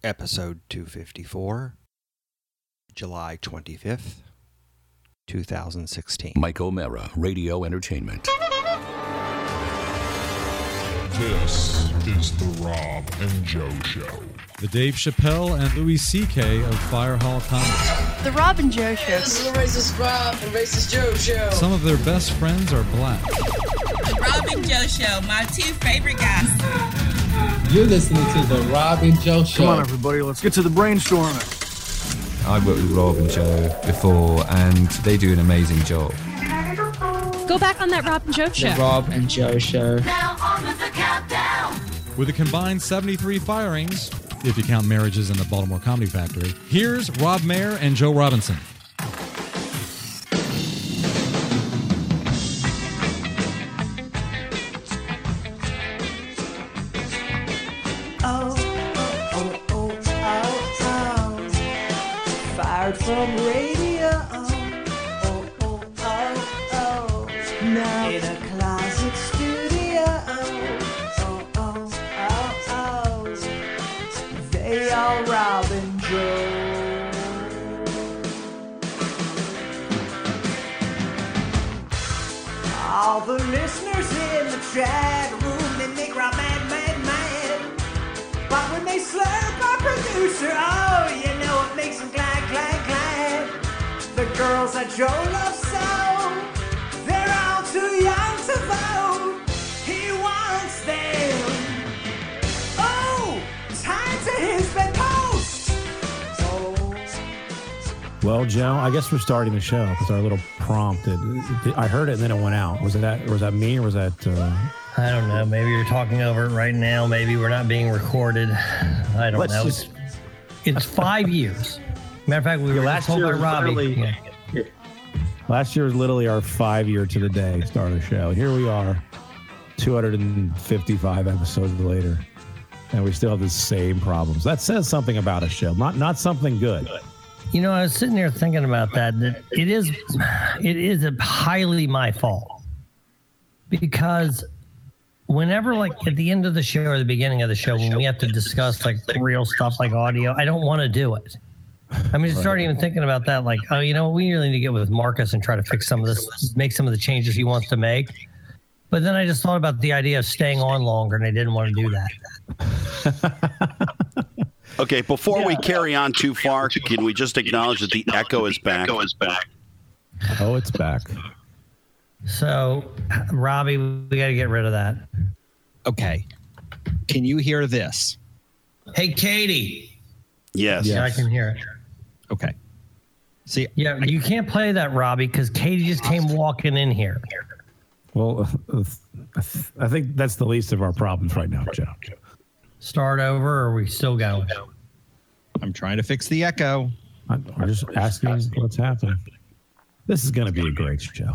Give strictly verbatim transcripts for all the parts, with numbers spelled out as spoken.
Episode two fifty-four, July twenty-fifth, twenty sixteen. Mike O'Mara, Radio Entertainment. This is the Rob and Joe Show. The Dave Chappelle and Louis C K of Fire Hall Comedy. The Rob and Joe Show. This is the Racist Rob and Racist Joe Show. Some of their best friends are black. The Rob and Joe Show, my two favorite guys. You're listening to the Rob and Joe Show. Come on, everybody, let's get to the brainstorming. I've worked with Rob and Joe before, and they do an amazing job. Go back on that Rob and Joe Show. The Rob and Joe Show. Now on with the countdown. With a combined seventy-three firings, if you count marriages in the Baltimore Comedy Factory, here's Rob Mayer and Joe Robinson. From radio, oh, oh, oh, oh, now in a closet studio, oh, oh, oh, oh, they are Rob and Joe. All the listeners in the chat room, they make Rob mad, mad, mad. But when they slurp our producer, oh, you know it makes them glad, glad, glad. The girls that Joe loves so, they're all too young to vote. He wants them. Oh, time to his bedpost. Oh. Well, Joe, I guess we're starting the show because our little prompt. It, it, I heard it and then it went out. Was that was that me or was that? Uh... I don't know. Maybe you're talking over it right now. Maybe we're not being recorded. I don't Let's know. Just... It's, it's five years. Matter of fact, we were last told year by Robbie. Yeah. Yeah. Last year was literally our five year to the day start of the show. Here we are, two hundred fifty-five episodes later, and we still have the same problems. That says something about a show, not not something good. You know, I was sitting there thinking about that. That it is, it is a highly my fault because whenever, like at the end of the show or the beginning of the show, when we have to discuss like real stuff like audio, I don't want to do it. I mean, I started even thinking about that, like, oh, you know, we really need to get with Marcus and try to fix some of this, make some of the changes he wants to make. But then I just thought about the idea of staying on longer, and I didn't want to do that. Okay, before yeah. we carry on too far, can we just acknowledge that the echo is back? Oh, it's back. So, Robbie, we got to get rid of that. Okay. Can you hear this? Hey, Katie. Yes. Yeah, I can hear it. Okay. See, yeah, you can't play that, Robbie, because Katie just came walking in here. Well, uh, I think that's the least of our problems right now, Joe. Start over, or are we still going? I'm trying to fix the echo. I'm just asking what's happening. This is going to be a great show.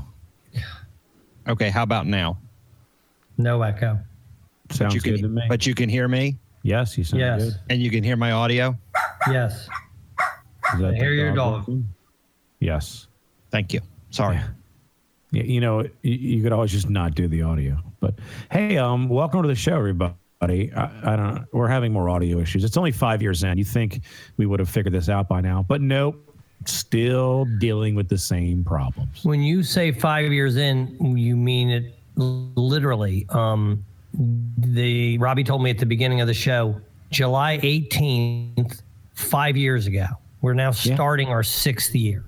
Okay, how about now? No echo. Sounds good can, to me. But you can hear me? Yes, you sound yes. good. And you can hear my audio? Yes. Is that I hear your dog. dog? Yes. Thank you. Sorry. Yeah. You know, you, you could always just not do the audio. But hey, um, welcome to the show, everybody. I, I don't. We're having more audio issues. It's only five years in. You think we would have figured this out by now, but nope. Still dealing with the same problems. When you say five years in, you mean it literally. Um, the Robbie told me at the beginning of the show, July eighteenth, five years ago. We're now starting yeah. our sixth year.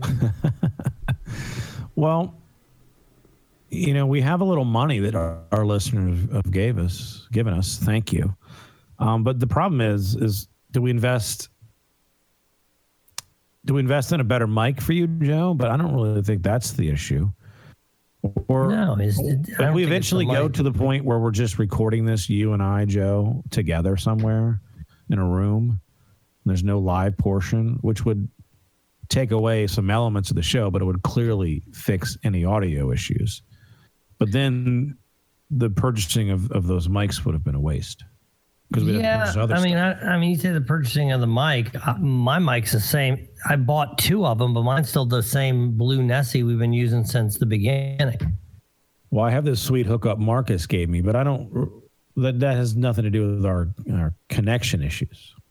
Well, you know, we have a little money that our, our listeners have gave us, given us. Thank you. Um, but the problem is, is do we invest? Do we invest in a better mic for you, Joe? But I don't really think that's the issue. Or no, is it, if we eventually go to the point where we're just recording this, you and I, Joe, together somewhere in a room. There's no live portion, which would take away some elements of the show, but it would clearly fix any audio issues. But then the purchasing of, of those mics would have been a waste. We yeah, other I mean, I, I mean, you say the purchasing of the mic. Uh, my mic's the same. I bought two of them, but mine's still the same Blue Nessie we've been using since the beginning. Well, I have this sweet hookup Marcus gave me, but I don't. That that has nothing to do with our our connection issues.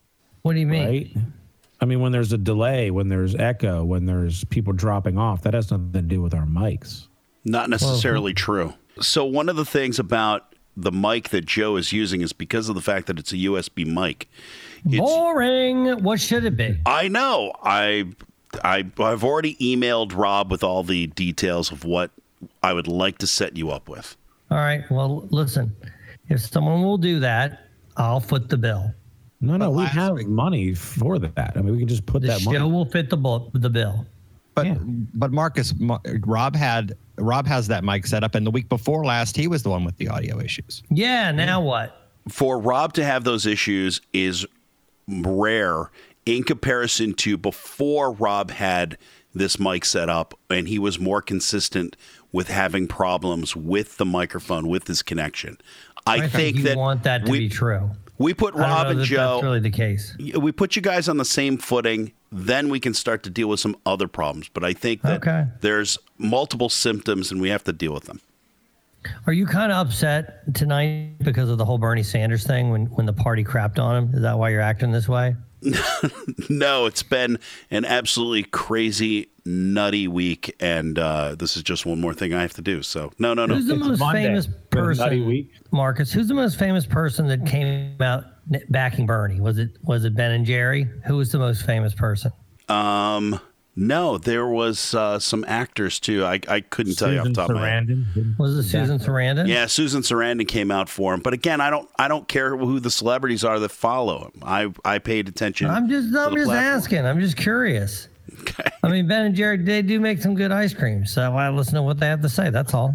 What do you mean? Right? I mean, when there's a delay, when there's echo, when there's people dropping off, that has nothing to do with our mics. Not necessarily well, true. So one of the things about the mic that Joe is using is because of the fact that it's a U S B mic. It's, boring. What should it be? I know. I, I, I've already emailed Rob with all the details of what I would like to set you up with. All right. Well, listen, if someone will do that, I'll foot the bill. No, no, but we have week, money for that. I mean, we can just put the that money. The show will fit the, bu- the bill. But yeah. but Marcus, Rob had Rob has that mic set up, and the week before last, he was the one with the audio issues. Yeah. Now what? For Rob to have those issues is rare in comparison to before Rob had this mic set up, and he was more consistent with having problems with the microphone, with his connection. I, I think, think you that want that to we, be true. We put Rob and that Joe. That's really the case. We put you guys on the same footing. Then we can start to deal with some other problems. But I think that okay. there's multiple symptoms, and we have to deal with them. Are you kind of upset tonight because of the whole Bernie Sanders thing when, when the party crapped on him? Is that why you're acting this way? No, it's been an absolutely crazy, nutty week, and uh, this is just one more thing I have to do. So, no, no, no. Who's the it's most Monday. famous person, nutty week. Marcus? Who's the most famous person that came out backing Bernie? Was it was it Ben and Jerry? Who was the most famous person? Um, no, there was uh, some actors too. I I couldn't Susan tell you off the top Sarandon. of my head. Was it Susan Sarandon? Yeah, Susan Sarandon came out for him. But again, I don't I don't care who the celebrities are that follow him. I I paid attention. I'm just I'm just platform. asking. I'm just curious. Okay. I mean, Ben and Jerry, they do make some good ice cream, so I listen to what they have to say. That's all.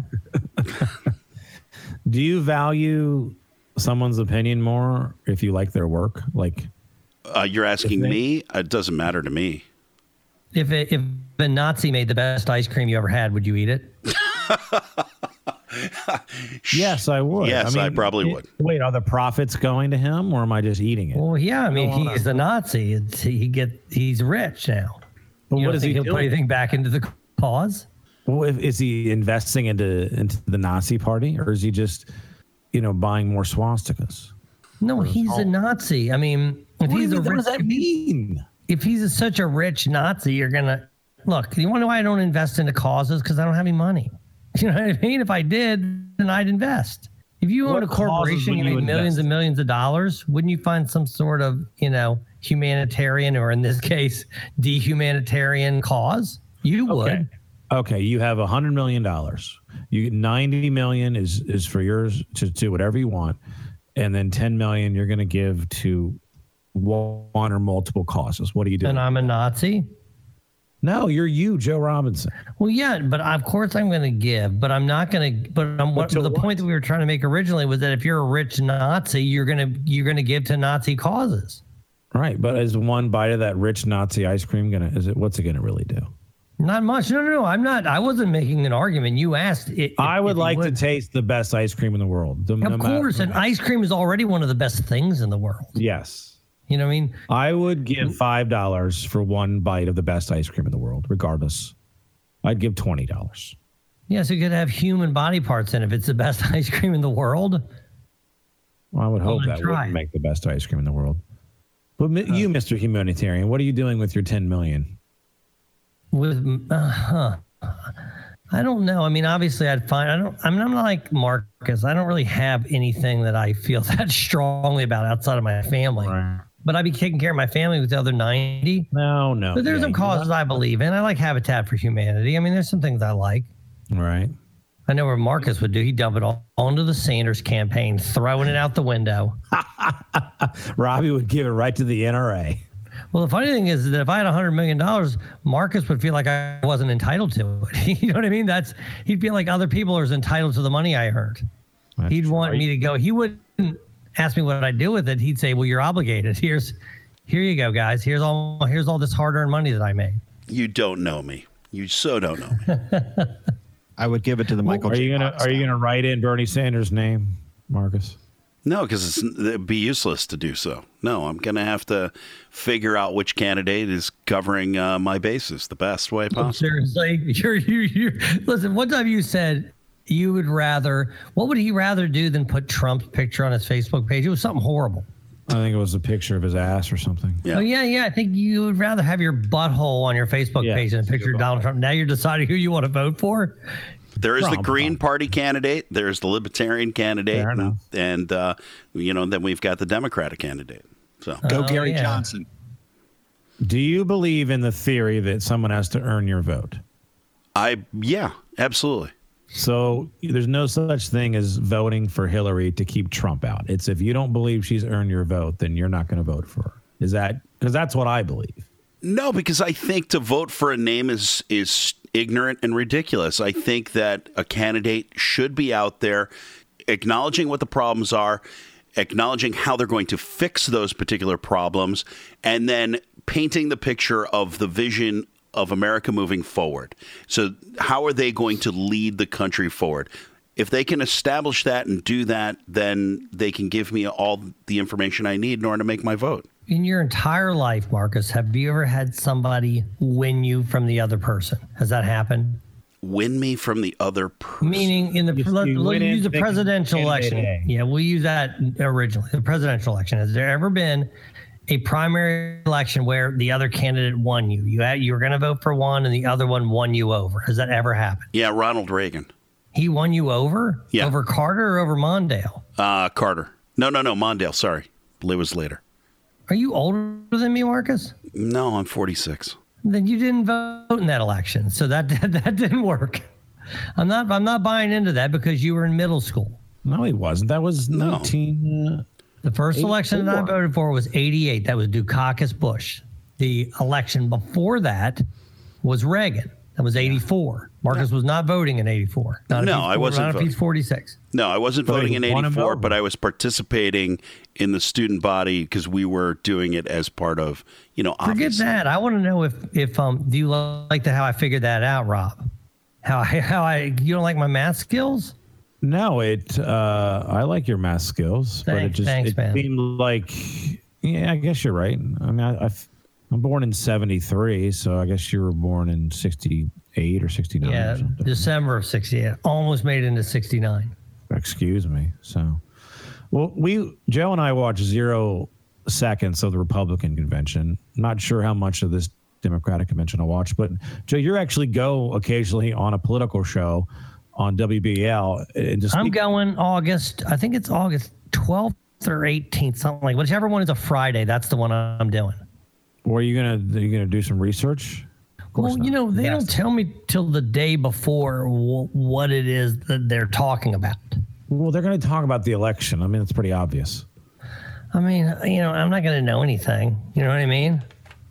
Do you value someone's opinion more if you like their work? Like, uh, you're asking they, me? It doesn't matter to me. If it, if a Nazi made the best ice cream you ever had, would you eat it? Yes, I would. Yes, I, mean, I probably it, would. Wait, are the profits going to him, or am I just eating it? Well, yeah. I mean, I he's the Nazi. It's, he get he's rich now. But you what don't is think he he'll doing? put anything back into the cause? Well, if, is he investing into into the Nazi party, or is he just, you know, buying more swastikas? No, he's a Nazi. I mean, if what he's do you a mean, rich, what does that mean? If he's a, such a rich Nazi, you're gonna look. You want to know why I don't invest into causes? Because I don't have any money. You know what I mean? If I did, then I'd invest. If you own What a corporation, you you made millions invest? and millions of dollars, wouldn't you find some sort of, you know, humanitarian, or in this case, dehumanitarian cause? You would. Okay. Okay, you have a hundred million dollars. You get ninety million is is for yours to do whatever you want, and then ten million you're going to give to one or multiple causes. What do you do? And I'm a Nazi. No, you're you, Joe Robinson. Well, yeah, but of course I'm going to give, but I'm not going to. But I'm, what, to the what? point that we were trying to make originally was that if you're a rich Nazi, you're going to you're going to give to Nazi causes. Right, but is one bite of that rich Nazi ice cream gonna? Is it? What's it gonna really do? Not much. No, no, no. I'm not. I wasn't making an argument. You asked. It, I would if like would. to taste the best ice cream in the world. The, Of no course, matter, and ice cream is already one of the best things in the world. Yes. You know what I mean? I would give five dollars for one bite of the best ice cream in the world, regardless. I'd give twenty dollars. Yes, it could have human body parts in it if it's the best ice cream in the world. Well, I would hope Well, that try. wouldn't make the best ice cream in the world. But mi- you, Mister Humanitarian, what are you doing with your ten million? With uh, huh. I don't know. I mean, obviously, I'd find. I don't. I mean, I'm not like Marcus. I don't really have anything that I feel that strongly about outside of my family. Right. But I'd be taking care of my family with the other ninety. No, no. But there's yeah, some causes I believe in. I like Habitat for Humanity. I mean, there's some things I like. Right. I know what Marcus would do. He'd dump it all onto the Sanders campaign, throwing it out the window. Robbie would give it right to the N R A. Well, the funny thing is that if I had one hundred million dollars, Marcus would feel like I wasn't entitled to it. You know what I mean? That's he'd feel like other people are entitled to the money I earned. That's He'd want right. me to go. He wouldn't ask me what I'd do with it. He'd say, "Well, you're obligated. Here's, here you go, guys. Here's all. Here's all this hard-earned money that I made." You don't know me. You so don't know me. I would give it to the Michael. Are J. you gonna Fox Are you now. gonna write in Bernie Sanders' name, Marcus? No, because it'd be useless to do so. No, I'm going to have to figure out which candidate is covering uh, my bases the best way possible. Seriously, you're, you're, you're, listen. One time you said you would rather. What would he rather do than put Trump's picture on his Facebook page? It was something horrible. I think it was a picture of his ass or something. Yeah. Oh, yeah, yeah. I think you would rather have your butthole on your Facebook Yeah, page than a picture of Donald Trump. Now you're deciding who you want to vote for? There is the Trump. Green Party candidate. There's the Libertarian candidate. Fair and, enough. and uh, you know, then we've got the Democratic candidate. So Go Oh, Gary yeah. Johnson. Do you believe in the theory that someone has to earn your vote? I, yeah, absolutely. So there's no such thing as voting for Hillary to keep Trump out. It's if you don't believe she's earned your vote, then you're not going to vote for her. Is that because that's what I believe? No, because I think to vote for a name is is ignorant and ridiculous. I think that a candidate should be out there acknowledging what the problems are, acknowledging how they're going to fix those particular problems, and then painting the picture of the vision of America moving forward. So how are they going to lead the country forward? If they can establish that and do that, then they can give me all the information I need in order to make my vote. In your entire life, Marcus, have you ever had somebody win you from the other person? Has that happened? Win me from the other person. Meaning in the You- let, you let's went in use the thinking presidential candidate election. A. Yeah, we'll use that originally. The presidential election. Has there ever been a primary election where the other candidate won you? You had, you were going to vote for one and the other one won you over. Has that ever happened? Yeah, Ronald Reagan. He won you over? Yeah. Over Carter or over Mondale? Uh, Carter. No, no, no, Mondale. Sorry. It was later. Are you older than me, Marcus? No, I'm forty-six. Then you didn't vote in that election, so that that didn't work. I'm not I'm not buying into that because you were in middle school. No, he wasn't. That was No. nineteen. Uh, The first election that I eighty-four. voted for was eighty-eight. That was Dukakis Bush. The election before that was Reagan. That was eighty-four. Marcus was not voting in eighty-four. Not if No, he's I four- wasn't Not if voting. he's forty-six. No, I wasn't But voting he in won him eighty-four, over. but I was participating in the student body because we were doing it as part of, you know, Forget obviously. that. I want to know if if um do you like the how I figured that out, Rob? How I how I you don't like my math skills? No, it. Uh, I like your math skills, but it Thanks- just thanks, it man. seemed like. Yeah, I guess you're right. I mean, I, I've, I'm born in seventy-three, so I guess you were born in sixty-eight or sixty-nine. Yeah, or something. December of sixty-eight. Almost made it into sixty-nine. Excuse me. So, well, we Joe and I watched zero seconds of the Republican convention. Not sure how much of this Democratic convention I watched, but Joe, you actually go occasionally on a political show on W B L. And just I'm going August. I think it's August twelfth or eighteenth, something like. Whichever one is a Friday, that's the one I'm doing. Or are you gonna are you gonna do some research? Well, you know, they don't tell me till the day before w- what it is that they're talking about. Well, they're going to talk about the election. I mean, it's pretty obvious. I mean, you know, I'm not going to know anything. You know what I mean?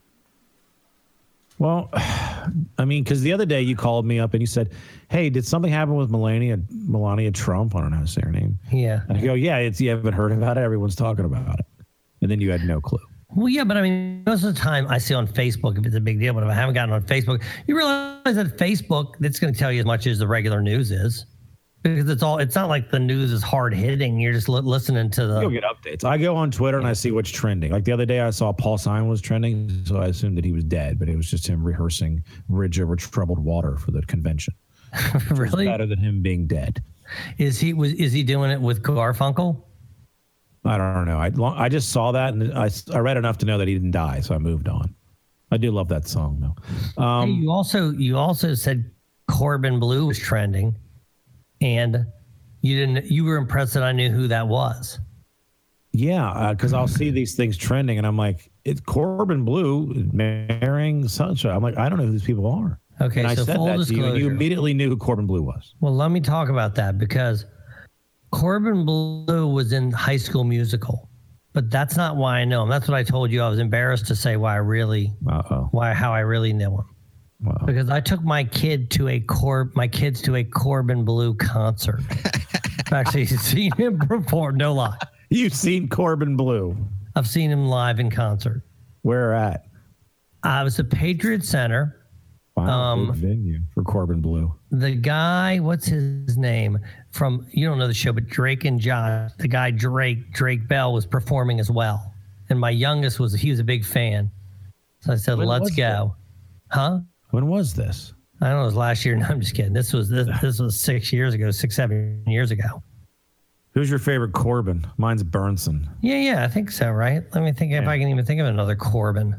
Well, I mean, because the other day you called me up and you said, "Hey, did something happen with Melania Melania Trump? I don't know how to say her name." Yeah. And I go, "Yeah, it's you haven't heard about it. Everyone's talking about it." And then you had no clue. Well, yeah, but I mean, most of the time I see on Facebook if it's a big deal, but if I haven't gotten on Facebook, you realize that Facebook, that's going to tell you as much as the regular news is. Because it's all, it's not like the news is hard hitting. You're just li- listening to the. You'll get updates. I go on Twitter and I see what's trending. Like the other day, I saw Paul Simon was trending, so I assumed that he was dead, but it was just him rehearsing "Bridge Over Troubled Water" for the convention. Really? Better than him being dead. Is he was is he doing it with Garfunkel? I don't know. I I just saw that and I, I read enough to know that he didn't die, so I moved on. I do love that song though. Um, Hey, you also you also said Corbin Blue was trending, and you didn't. You were impressed that I knew who that was. Yeah, because uh, I'll see these things trending, and I'm like, it's Corbin Blue marrying Sunshine. I'm like, I don't know who these people are. Okay, and I so said full that to you, disclosure. and you immediately knew who Corbin Blue was. Well, let me talk about that because Corbin Blue was in High School Musical, but that's not why I know him. That's what I told you. I was embarrassed to say why I really, Uh-oh. why how I really knew him. Wow. Because I took my kid to a Cor my kids to a Corbin Blue concert. I've actually seen him perform. No lie, You've seen Corbin Blue. I've seen him live in concert. Where at? I was at Patriot Center. Wow, Um, big venue for Corbin Blue. The guy, what's his name? From, you don't know the show, but Drake and Josh, the guy Drake, Drake Bell was performing as well. And my youngest was, he was a big fan. So I said, When let's was go. Huh? When was this? I don't know, it was last year. No, I'm just kidding. This was, this, this was six years ago, six, seven years ago. Who's your favorite Corbin? Mine's Burnson. Yeah, yeah, I think so, right? Let me think if Yeah. I can even think of another Corbin.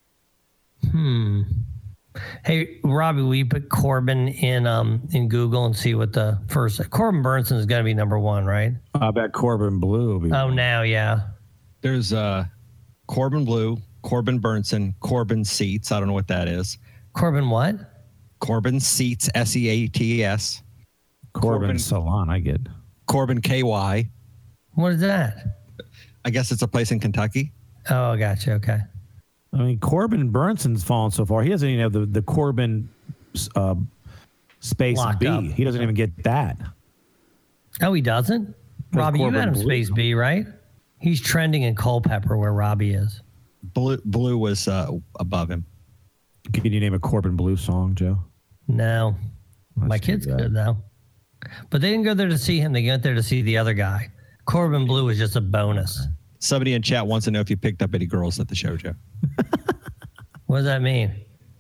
Hmm. Hey, Robbie, will you put Corbin in um in Google and see what the first Corbin Burnson is going to be number one, right? I bet Corbin Blue will be. Oh, now, yeah. There's uh, Corbin Blue, Corbin Burnson, Corbin Seats. I don't know what that is. Corbin what? Corbin Seats, S E A T S. Corbin, Corbin Salon, I get. Corbin K Y. What is that? I guess it's a place in Kentucky. Oh, gotcha. Okay. I mean, Corbin Burnson's fallen so far. He doesn't even have the, the Corbin uh, space Locked B. up. He doesn't even get that. Oh, he doesn't? Robbie, you Corbin had him Blue. space B, right? He's trending in Culpeper where Robbie is. Blue, Blue was uh, above him. Can you name a Corbin Blue song, Joe? No. That's My too kids bad. could, though. But they didn't go there to see him. They went there to see the other guy. Corbin Blue was just a bonus. Somebody in chat wants to know if you picked up any girls at the show, Joe. What does that mean?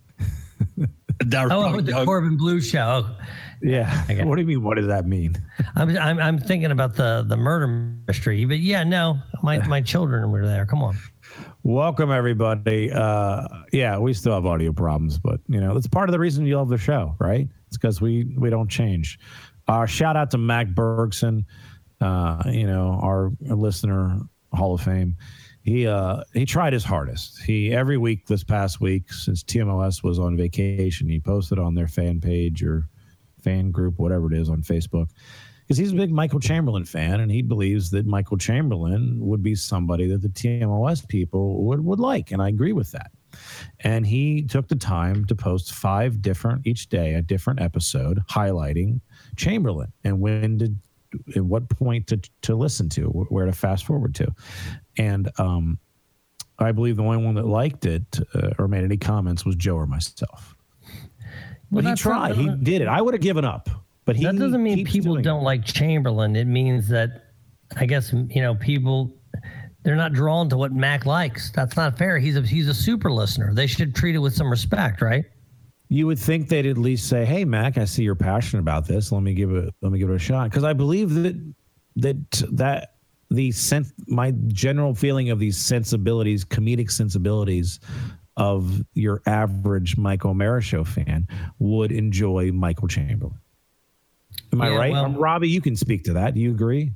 That Oh, probably- the Corbin Blue show. Oh, Yeah. Okay. What do you mean? What does that mean? I'm, I'm I'm thinking about the the murder mystery, but yeah, no, my my children were there. Come on. Welcome, everybody. Uh, yeah, we still have audio problems, but, you know, that's part of the reason you love the show, right? It's because we, we don't change. Uh, shout out to Mac Bergson, uh, you know, our listener, Hall of Fame. He uh, he tried his hardest. He every week this past week, since T M O S was on vacation, he posted on their fan page or fan group, whatever it is, on Facebook, because he's a big Michael Chamberlain fan, and he believes that Michael Chamberlain would be somebody that the T M O S people would, would like, and I agree with that. And he took the time to post five different, each day, a different episode highlighting Chamberlain and when to, at what point to, to listen to, where to fast forward to. And um, I believe the only one that liked it uh, or made any comments was Joe or myself. Well, But he that's tried. not- He did it. I would have given up. But he that doesn't mean keeps people doing it. don't like Chamberlain. It means that, I guess, you know, people, they're not drawn to what Mac likes. That's not fair. He's a he's a super listener. They should treat it with some respect, right? You would think they'd at least say, "Hey, Mac, I see you're passionate about this. Let me give it. Let me give it a shot." Because I believe that that that the sense, my general feeling of these sensibilities, comedic sensibilities of your average Michael O'Mara show fan would enjoy Michael Chamberlain. Am I Yeah, right? well- Um, Robbie, you can speak to that. Do you agree?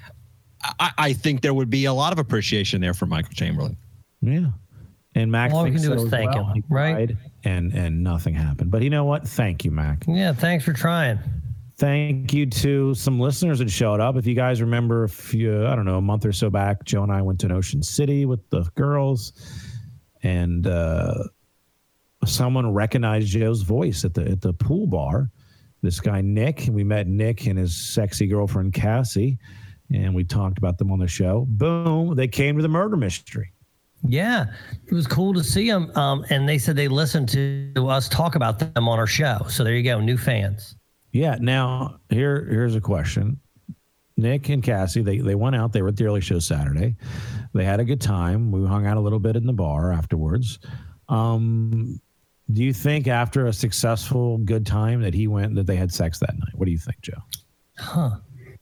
I, I think there would be a lot of appreciation there for Michael Chamberlain. Yeah. And Mac All we thinks can do so is as thank well. him, He right? tried, And and nothing happened. But you know what? Thank you, Mac. Yeah, thanks for trying. Thank you to some listeners that showed up. If you guys remember, a few, I don't know, a month or so back, Joe and I went to Ocean City with the girls, and uh, someone recognized Joe's voice at the at the pool bar. This guy Nick, we met Nick and his sexy girlfriend Cassie, and we talked about them on the show. Boom! They came to the murder mystery. Yeah, it was cool to see them. Um, and they said they listened to us talk about them on our show. So there you go, new fans. Yeah. Now here here's a question. Nick and Cassie, they they went out. They were at the early show Saturday. They had a good time. We hung out a little bit in the bar afterwards. Um, do you think after a successful good time that he went that they had sex that night? What do you think, Joe? Huh.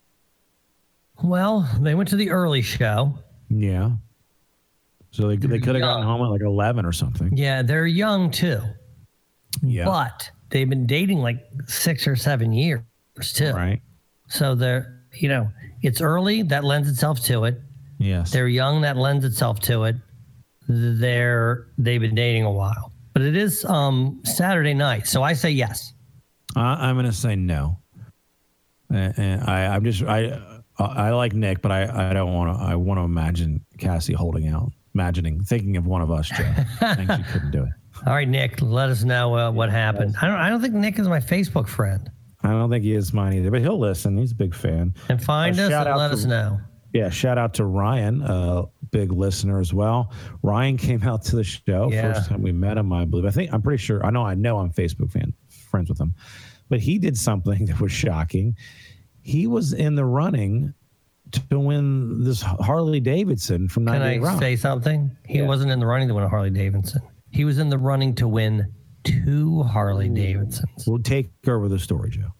Well, they went to the early show. Yeah. So they they could have gotten home at like eleven or something. Yeah, they're young too. Yeah. But they've been dating like six or seven years too. Right. So they're, you know, it's early. That lends itself to it. Yes. They're young. That lends itself to it. They're they've been dating a while. But it is um, Saturday night, so I say yes. Uh, I'm going to say no. And, and I, I'm just I I like Nick, but I, I don't want to. I want to imagine Cassie holding out, imagining, thinking of one of us, Joe. I think she couldn't do it. All right, Nick, let us know uh, what happened. I don't. I don't think Nick is my Facebook friend. I don't think he is mine either, but he'll listen. He's a big fan. And find Uh, us shout and out let to- us know. Yeah, shout out to Ryan, a big listener as well. Ryan came out to the show. Yeah. First time we met him, I believe. I think I'm pretty sure. I know. I know. I'm Facebook fan friends with him, but he did something that was shocking. He was in the running to win this Harley Davidson from Can ninety-eight I Rock. say something? He Yeah. wasn't in the running to win a Harley Davidson. He was in the running to win two Harley Davidsons. We'll take over the story, Joe.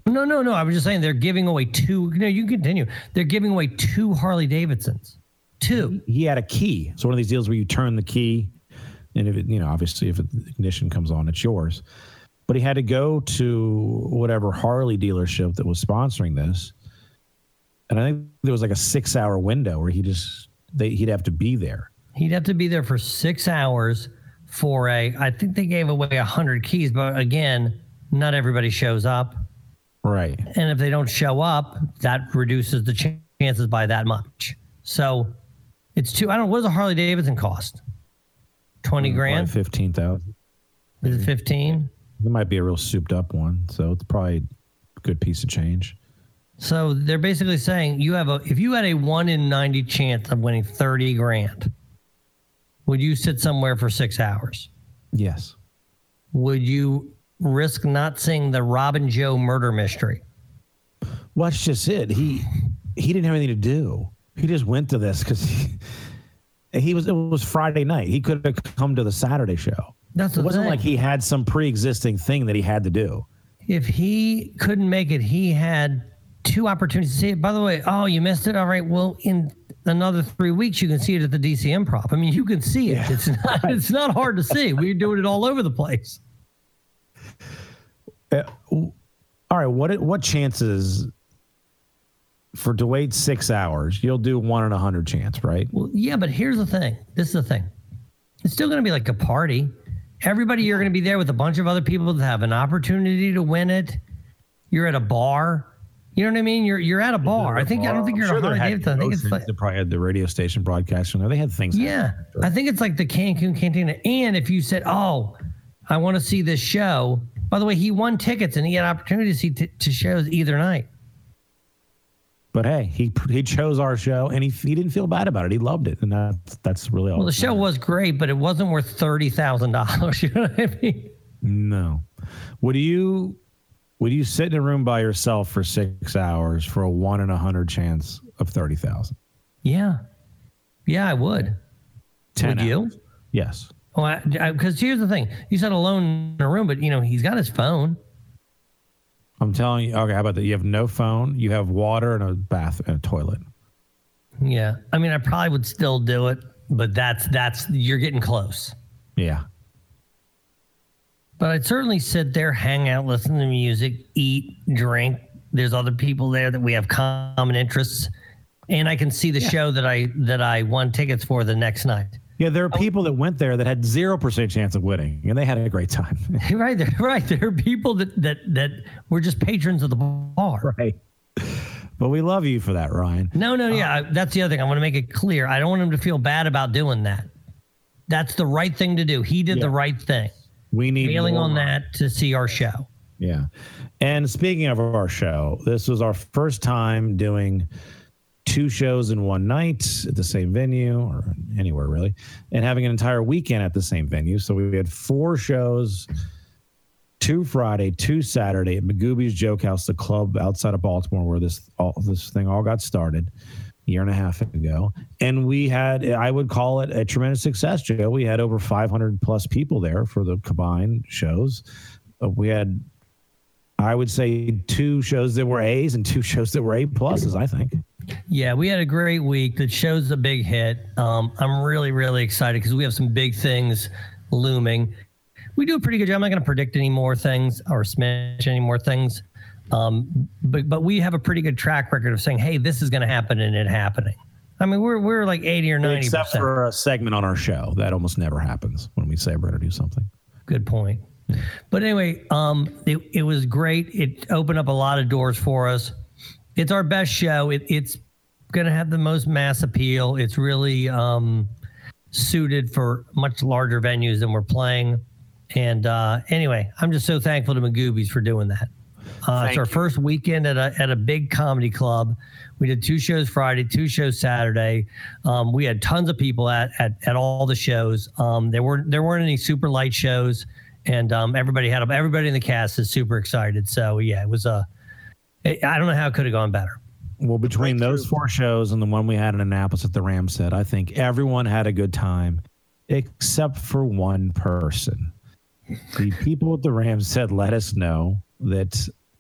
No, no, no. I was just saying they're giving away two. No, you can continue. They're giving away two Harley Davidsons. Two. He had a key. It's one of these deals where you turn the key, and if it, you know, obviously, if the ignition comes on, it's yours. But he had to go to whatever Harley dealership that was sponsoring this, and I think there was like a six-hour window where he just they he'd have to be there. He'd have to be there for six hours for a. I think they gave away a hundred keys, but again, not everybody shows up. Right. And if they don't show up, that reduces the ch- chances by that much. So it's two. I don't know. What does a Harley Davidson cost? twenty grand? fifteen thousand. Is it fifteen? It might be a real souped up one. So it's probably a good piece of change. So they're basically saying you have a, if you had a one in ninety chance of winning thirty grand, would you sit somewhere for six hours? Yes. Would you risk not seeing the Robin Joe murder mystery? Well, that's just it. He he didn't have anything to do. He just went to this because he, he was. It was Friday night. He could have come to the Saturday show. That's the it wasn't thing. like he had some pre-existing thing that he had to do. If he couldn't make it, he had two opportunities to see it. By the way, oh, you missed it. All right. Well, in another three weeks, you can see it at the D C Improv. I mean, you can see it. Yeah. It's not. It's not hard to see. We're doing it all over the place. Uh, all right, what what chances for to wait six hours? You'll do one in a hundred chance, right? Well, yeah, but here's the thing. This is the thing. It's still going to be like a party. Everybody, you're going to be there with a bunch of other people that have an opportunity to win it. You're at a bar. You know what I mean? You're you're at a bar. I think bar. I don't think you're sure a Harley Davidson. I think it's like they probably had the radio station broadcasting there. They had things. Yeah, sure. I think it's like the Cancun Cantina. And if you said, "Oh, I want to see this show." By the way, he won tickets and he had opportunity to see t- to shows either night. But hey, he he chose our show and he he didn't feel bad about it. He loved it, and that's that's really all. Well, the show was great, but it wasn't worth thirty thousand dollars. You know what I mean? No. Would you would you sit in a room by yourself for six hours for a one in a hundred chance of thirty thousand? Yeah, yeah, I would. Ten would hours. You? Yes. Well, because here's the thing: you said alone in a room, but you know he's got his phone. I'm telling you. Okay, how about that? You have no phone. You have water and a bath and a toilet. Yeah, I mean, I probably would still do it, but that's that's you're getting close. Yeah. But I'd certainly sit there, hang out, listen to music, eat, drink. There's other people there that we have common interests, and I can see the yeah. show that I that I won tickets for the next night. Yeah, there are people that went there that had zero percent chance of winning, and they had a great time. Right, there, right. There are people that, that that were just patrons of the bar. Right. But we love you for that, Ryan. No, no, yeah. Uh, that's the other thing. I want to make it clear. I don't want him to feel bad about doing that. That's the right thing to do. He did yeah. the right thing. We need failing on more. that to see our show. Yeah. And speaking of our show, this was our first time doing two shows in one night at the same venue or anywhere really, and having an entire weekend at the same venue. So we had four shows, two Friday, two Saturday at Magooby's Joke House, the club outside of Baltimore where this all this thing all got started a year and a half ago. And we had, I would call it a tremendous success, Joe. We had over five hundred plus people there for the combined shows. Uh, we had, I would say, two shows that were A's and two shows that were A pluses, I think. Yeah, we had a great week. The show's a big hit. Um, I'm really, really excited because we have some big things looming. We do a pretty good job. I'm not going to predict any more things or smash any more things. Um, but but we have a pretty good track record of saying, hey, this is going to happen and it happening. I mean, we're we're like eighty or ninety percent. Except for a segment on our show. That almost never happens when we say we're going to do something. Good point. But anyway, um, it, it was great. It opened up a lot of doors for us. It's our best show. It, it's going to have the most mass appeal. It's really um, suited for much larger venues than we're playing. And uh, anyway, I'm just so thankful to Magooby's for doing that. Uh, it's our you. first weekend at a at a big comedy club. We did two shows Friday, two shows Saturday. Um, we had tons of people at at, at all the shows. Um, there weren't there weren't any super light shows, and um, everybody had everybody in the cast is super excited. So yeah, it was a. I don't know how it could have gone better. Well, between those four shows and the one we had in Annapolis at the Ramstead, I think everyone had a good time, except for one person. The people at the Ramstead let us know that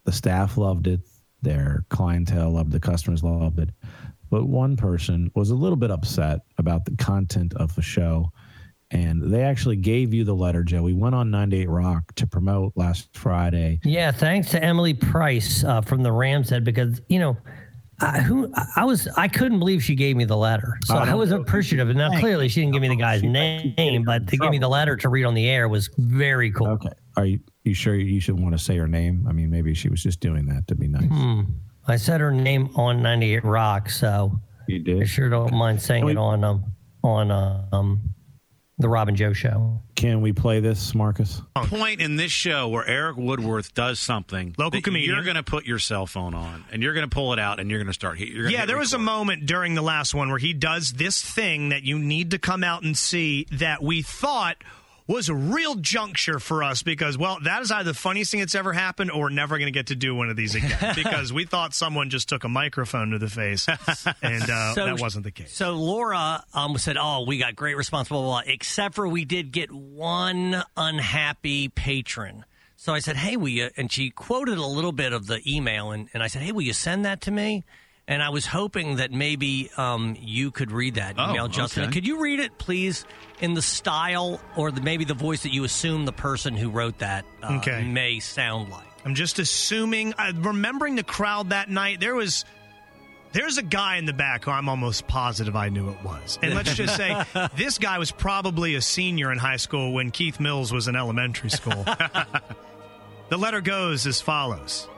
the staff loved it. Their clientele loved it. The customers loved it. But one person was a little bit upset about the content of the show. And they actually gave you the letter, Joe. We went on ninety-eight Rock to promote last Friday. Yeah, thanks to Emily Price uh, from the Rams Head, because, you know, I, who I was, I couldn't believe she gave me the letter. So I, I was appreciative. And now Thanks. Clearly she didn't give me the guy's name, but to give me the letter to read on the air was very cool. Okay. Are you, you sure you should want to say her name? I mean, maybe she was just doing that to be nice. Hmm. I said her name on ninety-eight Rock, so you did. I sure don't mind saying we, it on um on um the Rob and Joe show. Can we play this, Marcus? Point in this show where Eric Woodworth does something, local comedian, you're going to put your cell phone on and you're going to pull it out and you're going to start. You're gonna yeah, there was a moment during the last one where he does this thing that you need to come out and see that we thought was a real juncture for us because, well, that is either the funniest thing that's ever happened or we're never going to get to do one of these again because we thought someone just took a microphone to the face, and uh, so, that wasn't the case. So Laura um, said, oh, we got great response, blah, blah, blah, except for we did get one unhappy patron. So I said, hey, will you, and she quoted a little bit of the email, and, and I said, hey, will you send that to me? And I was hoping that maybe um, you could read that email, oh, Justin. Okay. Could you read it, please, in the style or the, maybe the voice that you assume the person who wrote that uh, okay. may sound like? I'm just assuming. Uh, remembering the crowd that night, there was there's a guy in the back who I'm almost positive I knew it was. And let's just say this guy was probably a senior in high school when Keith Mills was in elementary school. The letter goes as follows.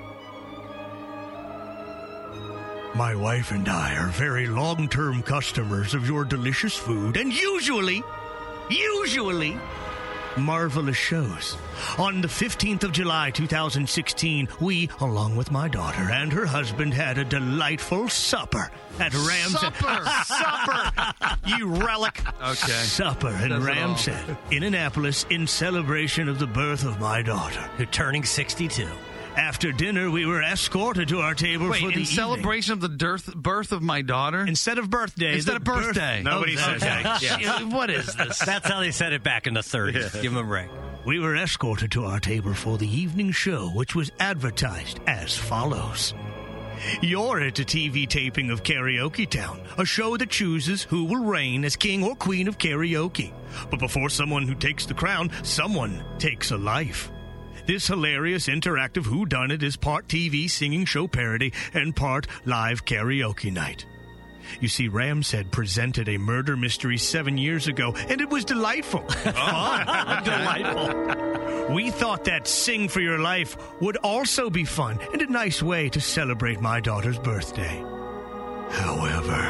My wife and I are very long-term customers of your delicious food and usually, usually, marvelous shows. On the fifteenth of July, two thousand sixteen, we, along with my daughter and her husband, had a delightful supper at Ram's Head. Supper! Supper! You relic. Okay. Supper in Ram's Head, in Annapolis, in celebration of the birth of my daughter, who turning sixty-two. After dinner, we were escorted to our table Wait, for the in celebration evening. of the dearth, birth of my daughter? Instead of birthday. Instead of birthday. Birth- Nobody oh, says okay. that. Yeah. What is this? That's how they said it back in the thirties. Yeah. Give them a break. We were escorted to our table for the evening show, which was advertised as follows. You're at a T V taping of Karaoke Town, a show that chooses who will reign as king or queen of karaoke. But before someone who takes the crown, someone takes a life. This hilarious interactive whodunit is part T V singing show parody and part live karaoke night. You see, Ram's Head presented a murder mystery seven years ago, and it was delightful. Fun. Delightful. We thought that Sing for Your Life would also be fun and a nice way to celebrate my daughter's birthday. However,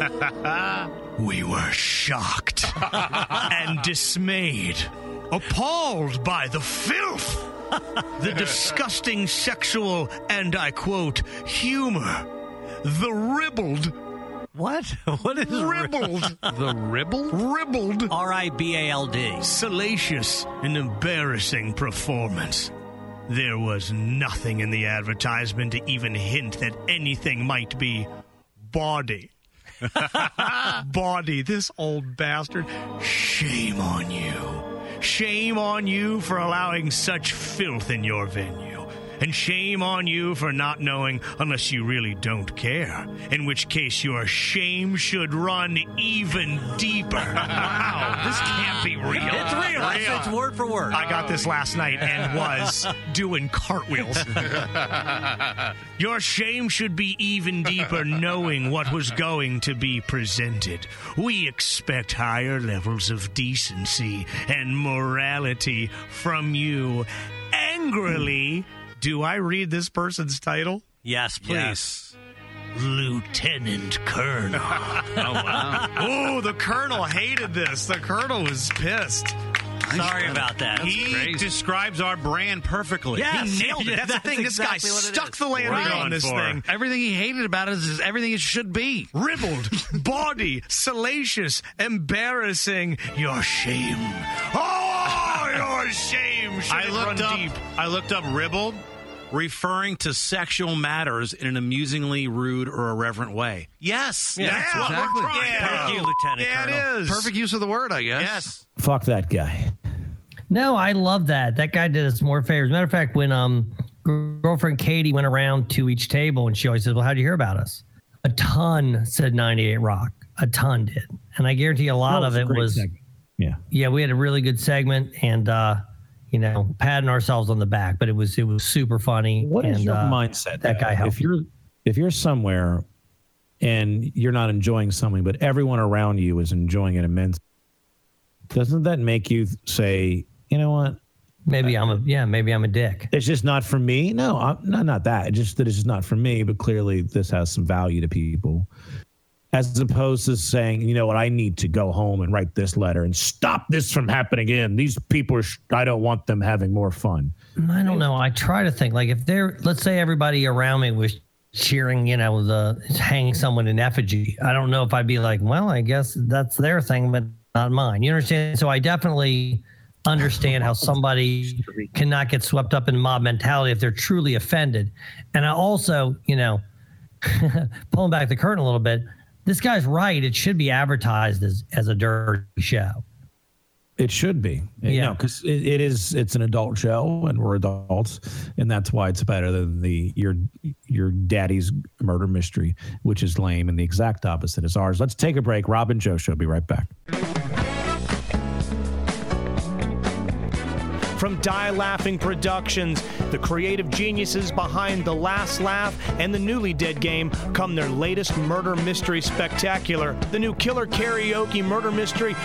we were shocked and dismayed, appalled by the filth. The disgusting sexual, and I quote, humor. The ribbled. What? What is ribbled? The ribbled? Ribbled. R I B A L D. Salacious and embarrassing performance. There was nothing in the advertisement to even hint that anything might be bawdy. Bawdy, this old bastard. Shame on you. Shame on you for allowing such filth in your venue. And shame on you for not knowing unless you really don't care. In which case your shame should run even deeper. Wow, this can't be real. It's real. real. It's word for word. I got this last night and was doing cartwheels. Your shame should be even deeper knowing what was going to be presented. We expect higher levels of decency and morality from you. Angrily... Do I read this person's title? Yes, please. Yes. Lieutenant Colonel. Oh, wow. Oh, the Colonel hated this. The Colonel was pissed. Sorry about that. That's he crazy. describes our brand perfectly. Yes, he nailed it. yeah, That's, that's the thing. exactly this guy what stuck the landing right. on this for. thing. Everything he hated about it is everything it should be. Ribbled, bawdy, salacious, embarrassing. Your shame. Oh, your shame should I looked run up, deep. I looked up ribbled, referring to sexual matters in an amusingly rude or irreverent way. Yes, yeah, that's yeah, what exactly. we're trying. Yeah. Thank you, Lieutenant yeah, Colonel. it is. Perfect use of the word, I guess. Yes. Fuck that guy. No, I love that. That guy did us more favors. Matter of fact, when um girlfriend Katie went around to each table and she always says, well, how'd you hear about us? A ton said ninety-eight Rock. A ton did. And I guarantee a lot That of was a it great was, segment. Yeah. Yeah, we had a really good segment and, uh, you know, patting ourselves on the back, but it was, it was super funny. What and, is your uh, mindset? That guy helped. If you're, if you're somewhere and you're not enjoying something, but everyone around you is enjoying it immensely, doesn't that make you say, you know what? Maybe I'm a, yeah, maybe I'm a dick. It's just not for me. No, I'm not, not that. It's just that it's just not for me, but clearly this has some value to people. As opposed to saying, you know what, I need to go home and write this letter and stop this from happening again. These people, are sh- I don't want them having more fun. I don't know. I try to think like if they're, let's say everybody around me was cheering, you know, the hanging someone in effigy. I don't know if I'd be like, well, I guess that's their thing, but not mine. You understand? So I definitely understand how somebody cannot get swept up in mob mentality if they're truly offended. And I also, you know, pulling back the curtain a little bit, this guy's right. It should be advertised as, as a dirty show. It should be. Yeah. Because it, it is, it's an adult show and we're adults. And that's why it's better than the your your daddy's murder mystery, which is lame and the exact opposite is ours. Let's take a break. Rob and Joe Show. Be right back. From Die Laughing Productions, the creative geniuses behind The Last Laugh and The Newly Dead Game, come their latest murder mystery spectacular, the new Killer Karaoke murder mystery.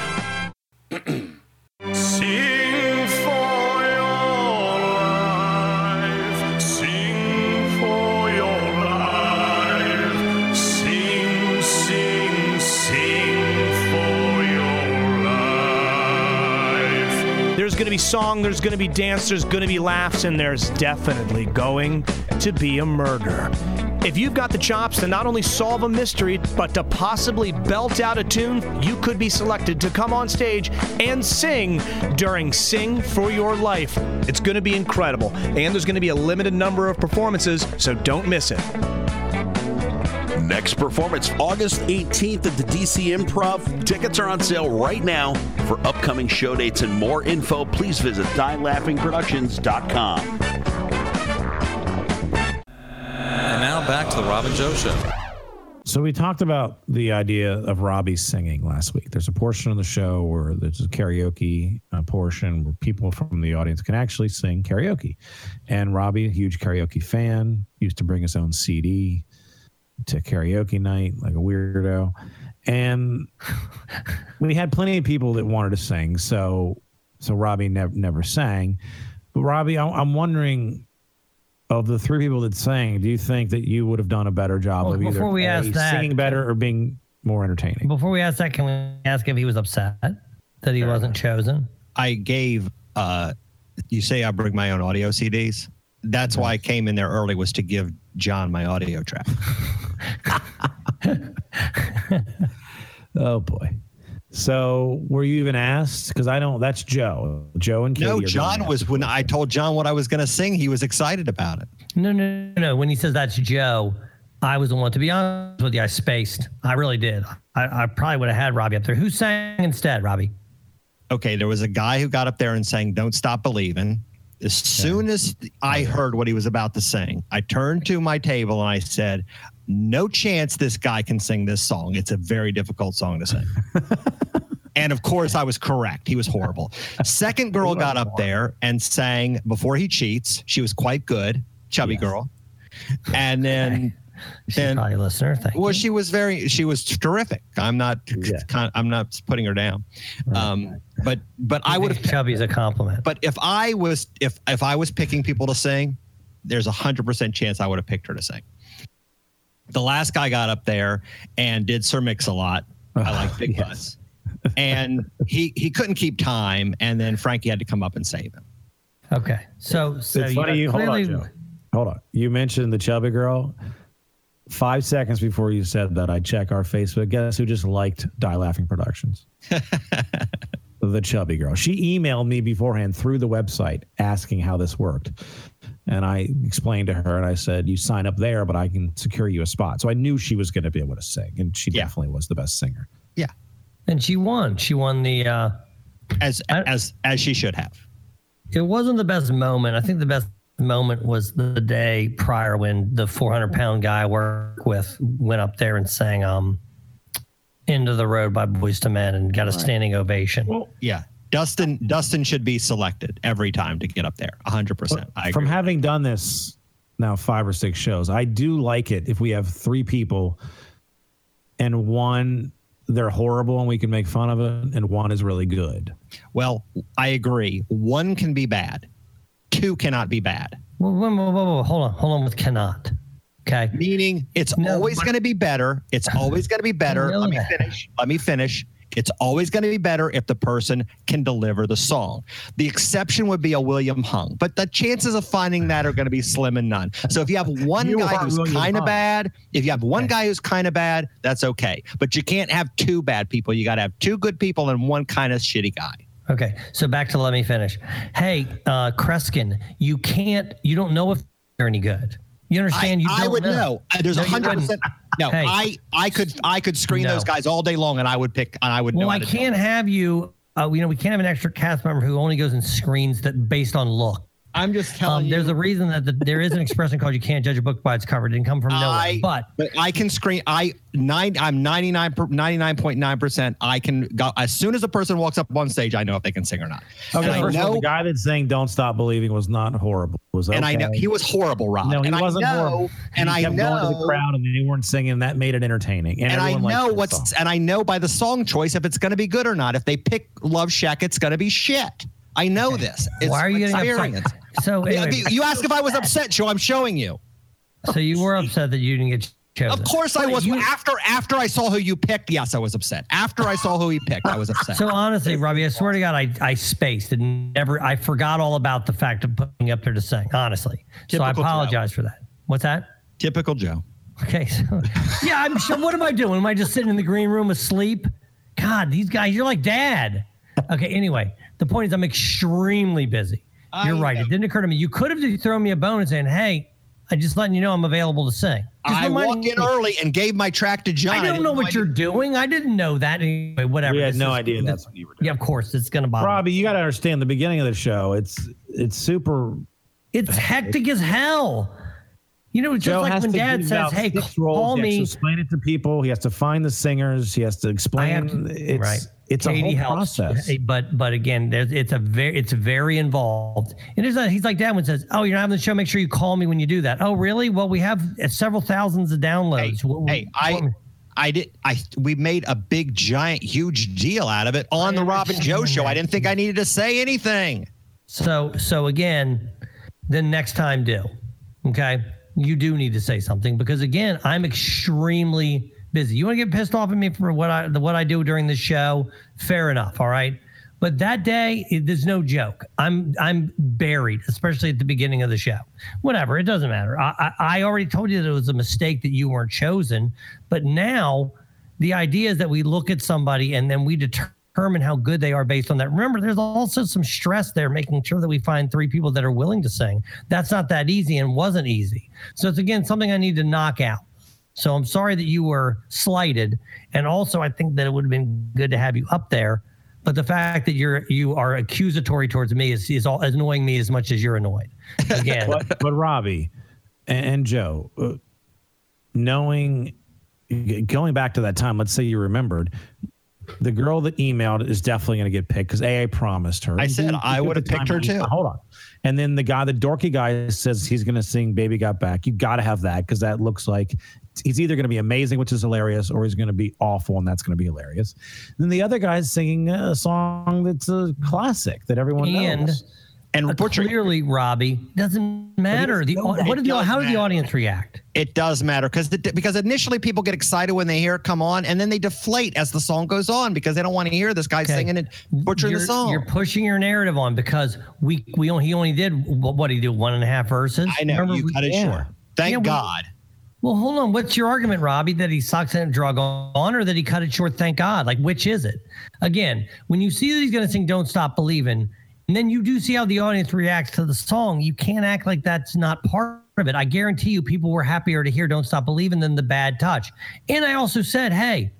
Sing for your life, sing for your life, sing, sing, sing for your life. There's going to be song, there's going to be dance, there's going to be laughs, and there's definitely going to be a murder. If you've got the chops to not only solve a mystery, but to possibly belt out a tune, you could be selected to come on stage and sing during Sing for Your Life. It's going to be incredible, and there's going to be a limited number of performances, so don't miss it. Next performance, August eighteenth at the D C Improv. Tickets are on sale right now. For upcoming show dates and more info, please visit die laughing productions dot com. And now back to the Rob and Joe Show. So we talked about the idea of Robbie singing last week. There's a portion of the show where there's a karaoke uh, portion where people from the audience can actually sing karaoke. And Robbie, a huge karaoke fan, used to bring his own C D to karaoke night like a weirdo. And we had plenty of people that wanted to sing. So so Robbie never never sang. But Robbie, I, I'm wondering, of the three people that sang, do you think that you would have done a better job Well, of either before we A, ask that- singing better or being more entertaining? Before we ask that, can we ask if he was upset that he wasn't chosen? I gave, uh, you say I bring my own audio C Ds. That's why I came in there early, was to give John my audio track. Oh, boy. So were you even asked? Because I don't, that's Joe. Joe and Katie. No, are John going was, when I told John what I was going to sing, he was excited about it. No, no, no. When he says that's Joe, I was the one. To be honest with you, I spaced. I really did. I, I probably would have had Robbie up there. Who sang instead, Robbie? Okay, there was a guy who got up there and sang Don't Stop Believin'. As soon as I heard what he was about to sing, I turned to my table and I said, no chance this guy can sing this song. It's a very difficult song to sing. And of course, I was correct. He was horrible. Second girl got up there and sang Before He Cheats. She was quite good, chubby yes. girl. And then... She's and, probably a listener. Thank well, you. she was very, she was terrific. I'm not, yeah. I'm not putting her down. Right. Um, but, but I, I would have. Chubby's a compliment. But if I was, if, if I was picking people to sing, there's a hundred percent chance I would have picked her to sing. The last guy got up there and did Sir Mix-a-Lot. I like Big yes. Butts. And he, he couldn't keep time. And then Frankie had to come up and save him. Okay. So, so it's funny. You, clearly... Hold on, Joe. Hold on. You mentioned the chubby girl. Five seconds before you said that, I check our Facebook. Guess who just liked Die Laughing Productions? The chubby girl. She emailed me beforehand through the website asking how this worked. And I explained to her, and I said, you sign up there, but I can secure you a spot. So I knew she was going to be able to sing, and she yeah. definitely was the best singer. Yeah. And she won. She won the... Uh, as as as she should have. It wasn't the best moment. I think the best moment was the day prior when the four hundred pound guy I work with went up there and sang um, End of the Road by Boyz two Men and got a standing ovation. Well, yeah. Dustin Dustin should be selected every time to get up there. one hundred percent. I From agree. having done this now five or six shows, I do like it if we have three people and one, they're horrible and we can make fun of it, and one is really good. Well, I agree. One can be bad. Two cannot be bad. Whoa, whoa, whoa, whoa, whoa. Hold on. Hold on with cannot. Okay. Meaning it's No, always but- going to be better. It's always going to be better. I know Let me that. finish. Let me finish. It's always going to be better if the person can deliver the song. The exception would be a William Hung, but the chances of finding that are going to be slim and none. So if you have one You guy are who's William kind of Hung. bad, if you have one guy who's kind of bad, that's okay. But you can't have two bad people. You got to have two good people and one kind of shitty guy. Okay, so back to let me finish. Hey, uh, Kreskin, you can't, you don't know if they're any good. You understand? I, you I don't would know. know. Uh, There's a No, you hundred wouldn't. percent. No, Hey. I, I could, I could screen No. those guys all day long, and I would pick, and I would know. Well, how I to do can't it. have you. Uh, you know, we can't have an extra cast member who only goes and screens that based on look. I'm just telling Um, you. there's a reason that the, there is an expression called "you can't judge a book by its cover." It didn't come from nowhere. I, But but I can screen. I nine. I'm ninety-nine, ninety-nine point nine percent. I can go as soon as a person walks up on stage. I know if they can sing or not. Okay, and I first of all, know, the guy that's saying "Don't Stop Believing" was not horrible. It was okay. and I know he was horrible, Rob. No, he and wasn't I know, horrible. And he I kept know going to the crowd, and they weren't singing. That made it entertaining. And, And I everyone liked know the what's song. and I know by the song choice if it's going to be good or not. If they pick Love Shack, it's going to be shit. I know this. It's why are you getting experience. upset? So Yeah, anyway, you asked if I was upset, Joe. I'm showing you. so you were upset that you didn't get chosen. Of course I Wait, was. you- after after I saw who you picked, yes, I was upset. After I saw who he picked, I was upset. So honestly, Robbie, I swear to God, I, I spaced and never, I forgot all about the fact of putting you up there to sing, honestly. so I Typical apologize for that. What's that? Typical Joe. Okay. So, yeah, I'm sure. What am I doing? Am I just sitting in the green room asleep? God, these guys, you're like dad. Okay. Anyway, the point is I'm extremely busy. You're right. It didn't occur to me. You could have thrown me a bone and saying, hey, I'm just letting you know I'm available to sing. Just I reminding walked in me. early and gave my track to John. I don't know what you're doing. I didn't know that. Anyway, whatever. We had This no is- idea this- that's what you were doing. Yeah, of course. It's going to bother me. Robbie, you got to understand the beginning of the show. It's it's super. It's hectic as hell. You know, it's just Joe like has when to Dad give says, out hey, six call roles. He has me. to explain it to people. He has to find the singers. He has to explain. I have to, it's right. it's Katie a whole helps, process. eh, But but again, there's it's a very it's very involved. And there's a, he's like Dad when says, "Oh, you're not having the show. Make sure you call me when you do that." Oh, really? Well, we have uh, several thousands of downloads. What- Hey, what- I I did I we made a big giant huge deal out of it on the Rob and Joe show. I didn't think I needed to say anything. So so again, then next time do. Okay? You do need to say something because again, I'm extremely busy. You want to get pissed off at me for what I what I do during the show? Fair enough, all right? But that day, it, there's no joke. I'm I'm buried, especially at the beginning of the show. Whatever, it doesn't matter. I, I, I already told you that it was a mistake that you weren't chosen. But now, the idea is that we look at somebody and then we determine how good they are based on that. Remember, there's also some stress there, making sure that we find three people that are willing to sing. That's not that easy and wasn't easy. So it's again something I need to knock out. So I'm sorry that you were slighted, and also I think that it would have been good to have you up there. But the fact that you're you are accusatory towards me is is all, is annoying me as much as you're annoyed. Again, but, but Robbie and, and Joe, uh, knowing going back to that time, let's say you remembered. The girl that emailed is definitely going to get picked because A, I promised her. I said B, I took would have the time picked her to email- too. Hold on. And then the guy, the dorky guy, says he's going to sing "Baby Got Back." You got to have that because that looks like he's either going to be amazing, which is hilarious, or he's going to be awful, and that's going to be hilarious. And then the other guy's singing a song that's a classic that everyone and knows. And uh, clearly, Robbie, doesn't matter. The au- what did the, does how did the matter. audience react? It does matter because because initially people get excited when they hear it come on, and then they deflate as the song goes on because they don't want to hear this guy Okay. singing it, butchering You're, the song. you're pushing your narrative on because we we only, he only did what, what did he do one and a half verses. I know Remember you we- cut it yeah. short. Thank Yeah, we- God. Well, hold on. What's your argument, Robbie? That he sucks in a drug on, or that he cut it short? Thank God. Like, which is it? Again, when you see that he's going to sing "Don't Stop Believing," and then you do see how the audience reacts to the song, you can't act like that's not part of it. I guarantee you, people were happier to hear "Don't Stop Believing" than the bad touch. And I also said, hey,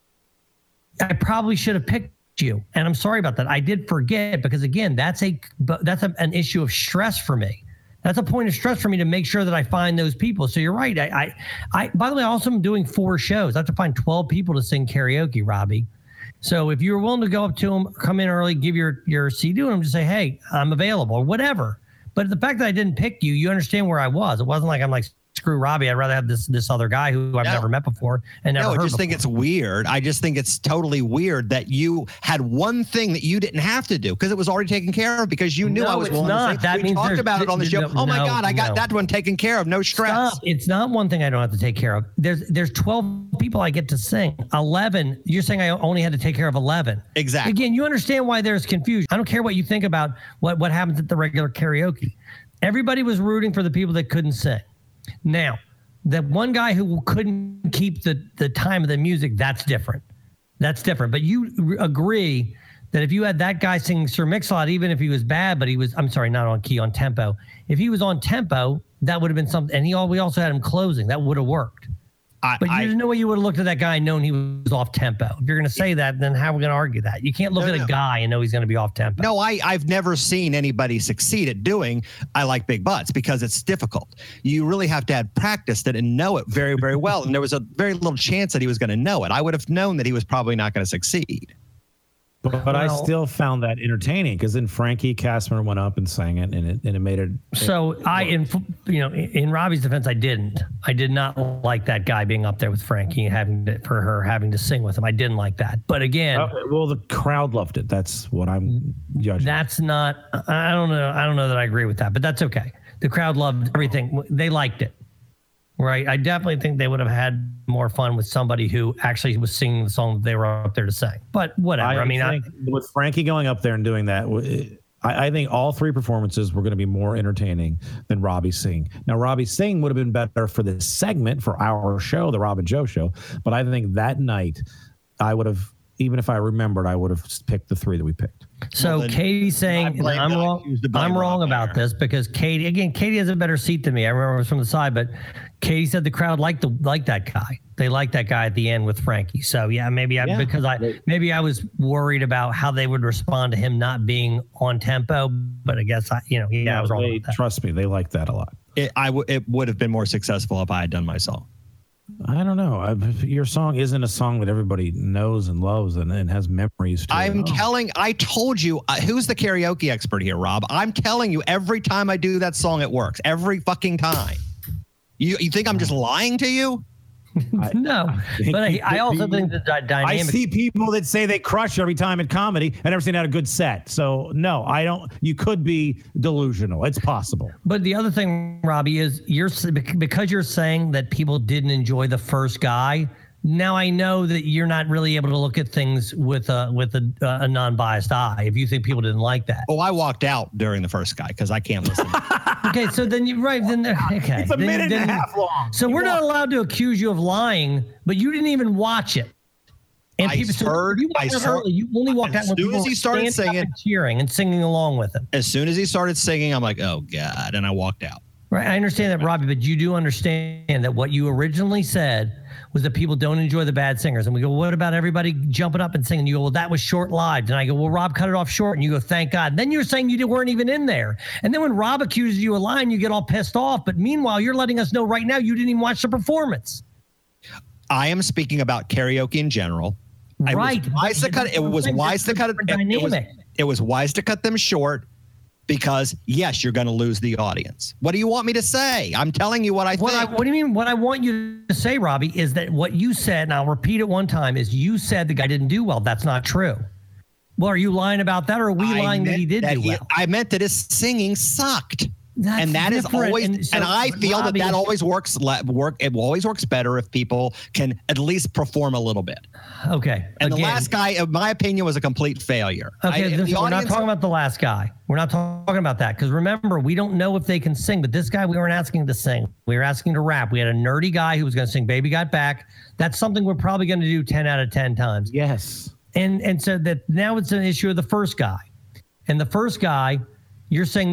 I probably should have picked you, and I'm sorry about that. I did forget because again, that's a that's a, an issue of stress for me. That's a point of stress for me to make sure that I find those people. So you're right. I, I, I by the way, I also am doing four shows. I have to find twelve people to sing karaoke, Robbie. So if you're willing to go up to them, come in early, give your, your C D to them, just say, hey, I'm available or whatever. But the fact that I didn't pick you, you understand where I was. It wasn't like I'm like, screw Robbie. I'd rather have this this other guy who I've no. never met before and never no, heard I just before. think it's weird. I just think it's totally weird that you had one thing that you didn't have to do because it was already taken care of because you knew no, I was it's willing not. to say. That we means talked about it on the show. No, oh my no, God, I got no. that one taken care of. No stress. Stop. It's not one thing I don't have to take care of. There's there's twelve people I get to sing. eleven. You're saying I only had to take care of eleven. Exactly. Again, you understand why there's confusion. I don't care what you think about what, what happens at the regular karaoke. Everybody was rooting for the people that couldn't sing. Now, that one guy who couldn't keep the, the time of the music, that's different. That's different. But you r- agree that if you had that guy singing Sir Mix-a-Lot, even if he was bad, but he was, I'm sorry, not on key, on tempo. If he was on tempo, that would have been something. And he all, we also had him closing. That would have worked. I, but I, there's no way you would have looked at that guy and known he was off tempo. If you're going to say that, then how are we going to argue that? You can't look No, at no. a guy and know he's going to be off tempo. No, I, I've never seen anybody succeed at doing I Like Big Butts because it's difficult. You really have to have practiced it and know it very, very well. And there was a very little chance that he was going to know it. I would have known that he was probably not going to succeed. But, but I still found that entertaining because then Frankie Kastner went up and sang it, and it and it made it. So it I, in you know, in Robbie's defense, I didn't. I did not like that guy being up there with Frankie and having to, for her having to sing with him. I didn't like that. But again, uh, well, the crowd loved it. That's what I'm judging. That's not. I don't know. I don't know that I agree with that, but that's okay. The crowd loved everything. They liked it. Right. I definitely think they would have had more fun with somebody who actually was singing the song that they were up there to sing. But whatever. I, I mean, think I, with Frankie going up there and doing that, I, I think all three performances were going to be more entertaining than Robbie singing. Now, Robbie singing would have been better for this segment, for our show, the Rob and Joe show. But I think that night, I would have, even if I remembered, I would have picked the three that we picked. So well, Katie's saying, and I'm wrong, I'm wrong about this because Katie, again, Katie has a better seat than me. I remember it was from the side, but Katie said the crowd liked the liked that guy. They liked that guy at the end with Frankie. So yeah, maybe I, yeah. because I maybe I was worried about how they would respond to him not being on tempo. But I guess I, you know, yeah, no, I was wrong. They, about that. Trust me, they liked that a lot. It, I w- it would have been more successful if I had done my song. I don't know. I, your song isn't a song that everybody knows and loves and, and has memories to. I'm telling, I told you, uh, who's the karaoke expert here, Rob? I'm telling you, every time I do that song, it works. Every fucking time. You you think I'm just lying to you? No, but I, I also think the dy- dynamic. I see people that say they crush every time in comedy. I never seen out a good set. So no, I don't. You could be delusional. It's possible. But the other thing, Robbie, is you're because you're saying that people didn't enjoy the first guy. Now I know that you're not really able to look at things with a with a, a non-biased eye. If you think people didn't like that. Oh, I walked out during the first guy because I can't listen. Okay, so then you right then okay. It's a then, minute then, and a half long. So you we're walk- not allowed to accuse you of lying, but you didn't even watch it. And I people heard. So you, I saw, early. You only walked out as when soon people as he were started standing up singing, and cheering and singing along with him. As soon as he started singing, I'm like, oh God, and I walked out. Right, I understand that, Robbie, but you do understand that what you originally said was that people don't enjoy the bad singers. And we go, well, what about everybody jumping up and singing? You go, well, that was short-lived. And I go, well, Rob cut it off short. And you go, thank God. And then you're saying you weren't even in there. And then when Rob accuses you of lying, you get all pissed off. But meanwhile, you're letting us know right now you didn't even watch the performance. I am speaking about karaoke in general. Right. It was wise to cut it. It was wise to cut it. It was, it was wise to cut them short. Because, yes, you're going to lose the audience. What do you want me to say? I'm telling you what I what think. I, what do you mean? What I want you to say, Robbie, is that what you said, and I'll repeat it one time, is you said the guy didn't do well. That's not true. Well, are you lying about that, or are we I lying that he did that do he, well? I meant that his singing sucked. That's and that is different. always, and, and, so, I feel Robbie, that that always works. Work it always works better if people can at least perform a little bit. Okay. And Again, the last guy, in my opinion, was a complete failure. Okay, I, this, the we're not audience, talking about the last guy. We're not talking about that because remember, we don't know if they can sing. But this guy, we weren't asking to sing. We were asking to rap. We had a nerdy guy who was going to sing "Baby Got Back." That's something we're probably going to do ten out of ten times. Yes. And and so that now it's an issue of the first guy, and the first guy. You're saying that the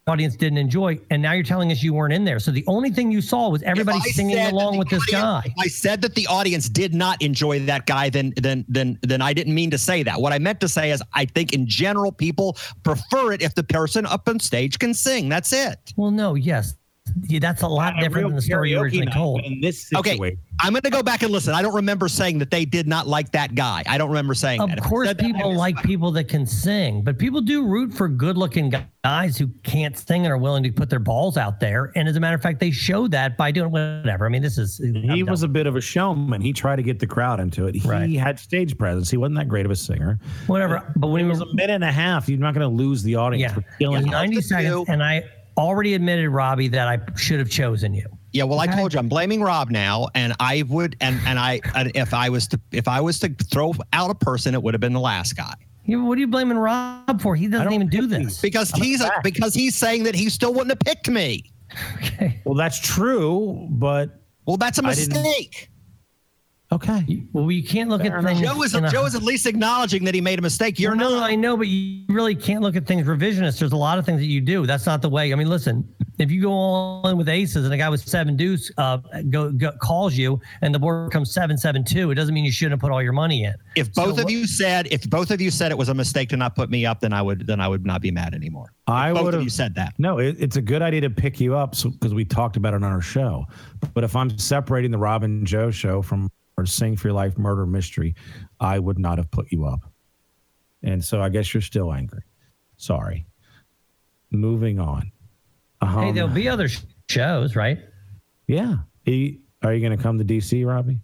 audience didn't enjoy, and now you're telling us you weren't in there. So the only thing you saw was everybody singing along with this guy. If I said that the audience did not enjoy that guy, then then then then I didn't mean to say that. What I meant to say is I think in general people prefer it if the person up on stage can sing. That's it. Well, no, yes. Yeah, that's a lot different than the story you originally told. In this Okay, situation. I'm going to go back and listen. I don't remember saying that they did not like that guy. I don't remember saying Of that. If I course, said that, people like people that can sing, but people do root for good-looking guys who can't sing and are willing to put their balls out there. And as a matter of fact, they show that by doing whatever. I mean, this is he was a bit of a showman. He tried to get the crowd into it. He Right. had stage presence. He wasn't that great of a singer. whatever. But when It he was a minute and a half. You're not going to lose the audience yeah, for killing it was ninety seconds, and I already admitted, Robbie, that I should have chosen you. Yeah, well, Okay. I told you I'm blaming Rob now, and I would, and and I, and if I was to, if I was to throw out a person, it would have been the last guy. Yeah, what are you blaming Rob for? He doesn't even do this. Because he's because he's saying that he still wouldn't have picked me. Okay. Well, that's true, but well, that's a I didn't- mistake. Okay. Well, you can't look Fair at enough. things. Joe is in a- Joe is at least acknowledging that he made a mistake. You're Well, no, not. I know, but you really can't look at things revisionist. There's a lot of things that you do. That's not the way. I mean, listen, if you go all in with aces and a guy with seven deuce uh, go, go calls you and the board comes seven seven two, it doesn't mean you shouldn't have put all your money in. If both So of what- you said, if both of you said it was a mistake to not put me up, then I would, then I would not be mad anymore. I If both would of have you said that. No, it, it's a good idea to pick you up because we talked about it on our show. But if I'm separating the Rob and Joe show from our Sing for Your Life Murder Mystery, I would not have put you up. And so I guess you're still angry. Sorry. Moving on. Um, Hey, there'll be other sh- shows, right? Yeah. He, are you going to come to D C, Robbie?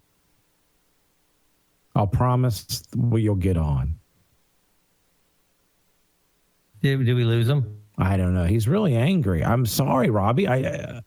I'll promise well, you'll get on. Did, did we lose him? I don't know. He's really angry. I'm sorry, Robbie. I, uh,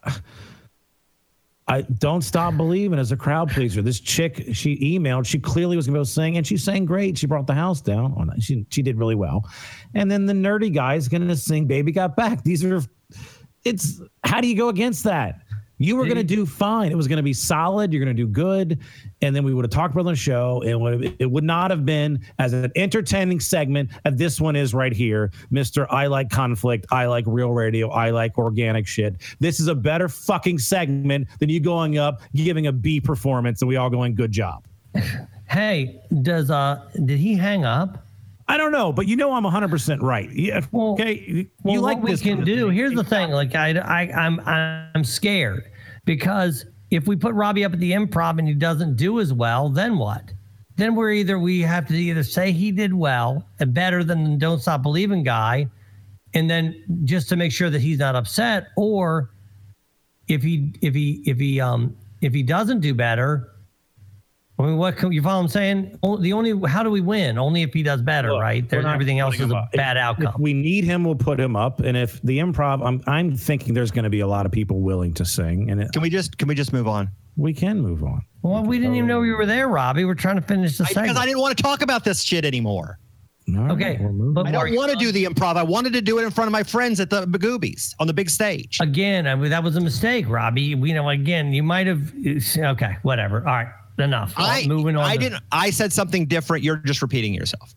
I don't stop believing as a crowd pleaser. This chick, she emailed. She clearly was going to go sing, and she sang great. She brought the house down. Oh, no, she she did really well. And then the nerdy guy is going to sing "Baby Got Back." These are, it's. How do you go against that? You were going to do fine. It was going to be solid. You're going to do good. And then we would have talked about it on the show. And would- it would not have been as an entertaining segment as this one is right here. Mister I like conflict. I like real radio. I like organic shit. This is a better fucking segment than you going up, giving a B performance, and we all going, good job. Hey, does uh did he hang up? I don't know, but you know I'm one hundred percent right. Yeah, okay, you Well, like what we this can kind of do, thing. here's the thing, like I, I, I'm, I'm scared because if we put Robbie up at the Improv and he doesn't do as well, then what? Then we're either, we have to either say he did well and better than the Don't Stop Believing guy, and then just to make sure that he's not upset, or if he, if he, if he, um, if he doesn't do better, I mean, what can, you follow what I'm saying? O- The only, how do we win? Only if he does better, Look, right? we're There's not everything else putting is him a up. bad If- outcome. If we need him, we'll put him up. And if the Improv, I'm I'm thinking there's going to be a lot of people willing to sing. And it, Can we just can we just move on? we can move on. Well, we didn't even know you were there, Robbie. We're trying to finish the I, segment. because I didn't want to talk about this shit anymore. All right, Okay, we'll move but on. I Mark- don't want to do the improv. I wanted to do it in front of my friends at the Bagoobies on the big stage. Again, I mean, that was a mistake, Robbie. We know, again, you might have. Okay, whatever. All right, enough. I Moving on. I to- didn't. I said something different. You're just repeating yourself.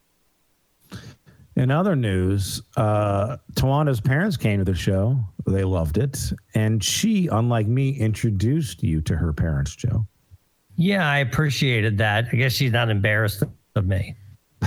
In other news, uh, Tawanda's parents came to the show. They loved it. And she, unlike me, introduced you to her parents, Joe. Yeah, I appreciated that. I guess she's not embarrassed of me.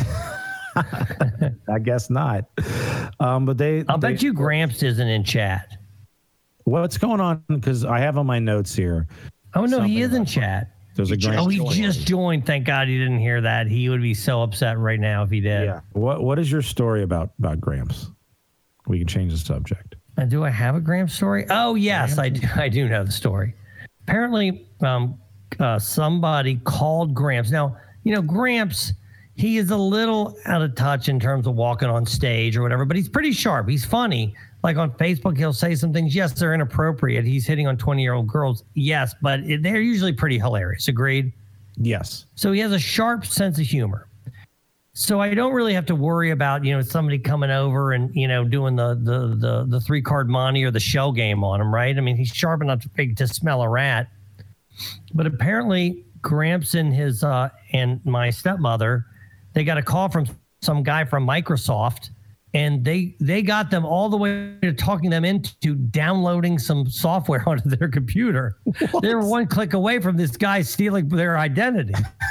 I guess not. Um, but they. I'll they- bet you Gramps isn't in chat. What's going on? Because I have on my notes here. Oh, no, Something he is in about- chat. There's a Oh, Gramps he join. just joined. Thank God you didn't hear that. He would be so upset right now if he did. Yeah. What What is your story about about Gramps? We can change the subject. Uh, do I have a Gramps story? Oh, yes, I do. I do know the story. Apparently, um, uh, somebody called Gramps. Now, you know, Gramps, he is a little out of touch in terms of walking on stage or whatever, but he's pretty sharp. He's funny. Like on Facebook, he'll say some things. Yes, they're inappropriate. He's hitting on twenty-year-old girls. Yes, but it, they're usually pretty hilarious. Agreed? Yes. So he has a sharp sense of humor. So I don't really have to worry about, you know, somebody coming over and, you know, doing the the the, the three card monte or the shell game on him, right? I mean, he's sharp enough to, to smell a rat. But apparently, Gramps and his uh, and my stepmother, they got a call from some guy from Microsoft, and they they got them all the way to talking them into downloading some software onto their computer. What? They were one click away from this guy stealing their identity.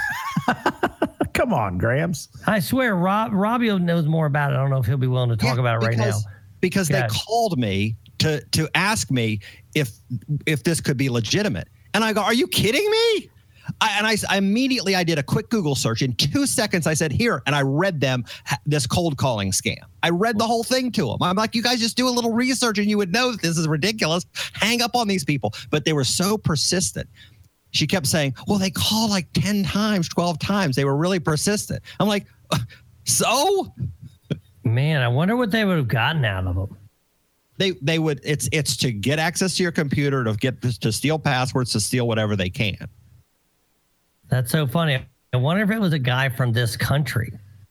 Come on, Gramps. I swear, Rob Robbie knows more about it. I don't know if he'll be willing to talk Yeah, about it right because- now. Because Go they ahead. called me to to ask me if if this could be legitimate, and I go, "Are you kidding me?" I, and I, I immediately I did a quick Google search. In two seconds, I said, "Here," and I read them ha- this cold calling scam. I read the whole thing to them. I'm like, "You guys just do a little research, and you would know that this is ridiculous. Hang up on these people." But they were so persistent. She kept saying, "Well, they call like ten times, twelve times. They were really persistent." I'm like, "So." Man, I wonder what they would have gotten out of them. They they would it's it's to get access to your computer, to get to steal passwords, to steal whatever they can. That's so funny. I wonder if it was a guy from this country.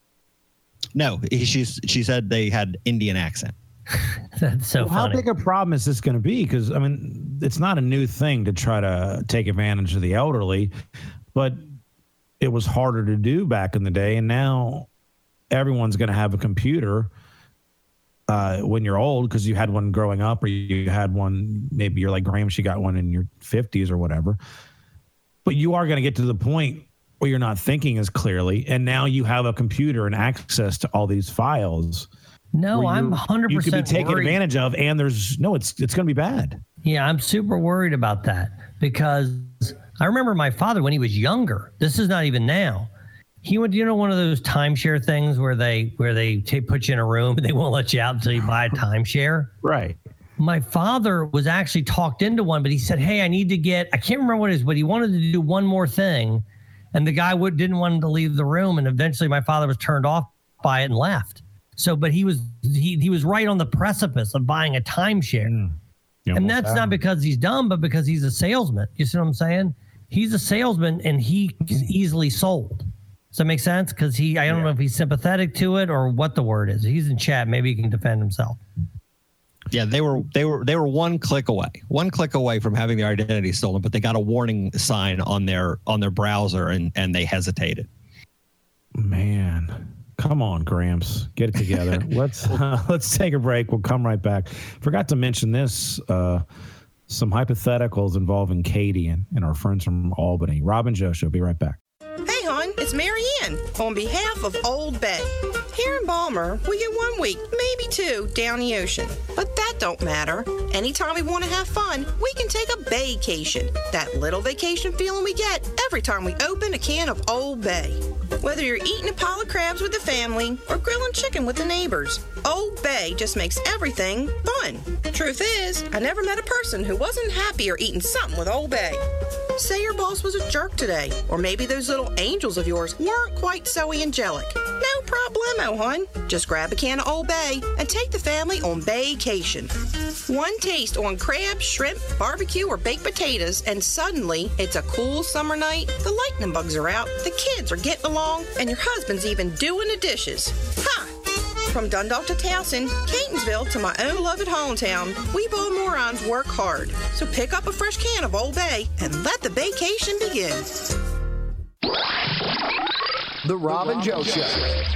No, he, she's she said they had Indian accent. That's so Well, how funny. big a problem is this going to be? Because I mean, it's not a new thing to try to take advantage of the elderly, but it was harder to do back in the day, and now everyone's going to have a computer uh, when you're old because you had one growing up, or you had one, maybe you're like Graham, she got one in your fifties or whatever. But you are going to get to the point where you're not thinking as clearly, and now you have a computer and access to all these files. No, where I'm you- one hundred percent You could be taken worried. advantage of, and there's no, it's it's going to be bad. Yeah, I'm super worried about that because I remember my father when he was younger. This is not even now. He went, you know, one of those timeshare things where they where they t- put you in a room and they won't let you out until you buy a timeshare. Right. My father was actually talked into one, but he said, "Hey, I need to get." I can't remember what it is, but he wanted to do one more thing, and the guy would didn't want him to leave the room, and eventually my father was turned off by it and left. So, but he was he he was right on the precipice of buying a timeshare. Mm. And that's not because he's dumb, but because he's a salesman. You see what I'm saying? He's a salesman, and he is easily sold. Does that make sense? Because he, I don't know if he's sympathetic to it or what the word is. He's in chat. Maybe he can defend himself. Yeah, they were they were they were one click away, one click away from having their identity stolen, but they got a warning sign on their on their browser, and and they hesitated. Man, come on, Gramps, get it together. let's uh, let's take a break. We'll come right back. Forgot to mention this. Uh, some hypotheticals involving Katie and, and our friends from Albany. Rob and Joe Show. Be right back. Hey, hon, it's Mary Ann on behalf of Old Bay. Here in Balmer, we get one week, maybe two, down the ocean. But that don't matter. Anytime we want to have fun, we can take a baycation. That little vacation feeling we get every time we open a can of Old Bay. Whether you're eating a pile of crabs with the family or grilling chicken with the neighbors, Old Bay just makes everything fun. Truth is, I never met a person who wasn't happier eating something with Old Bay. Say your boss was a jerk today, or maybe those little angels of yours weren't quite so angelic. No problemo, hon. Just grab a can of Old Bay and take the family on vacation. One taste on crab, shrimp, barbecue, or baked potatoes, and suddenly it's a cool summer night, the lightning bugs are out, the kids are getting along, and your husband's even doing the dishes. Ha! From Dundalk to Towson, Catonsville to my own beloved hometown, we Balmorons work hard. So pick up a fresh can of Old Bay and let the vacation begin. The Rob and Joe Show.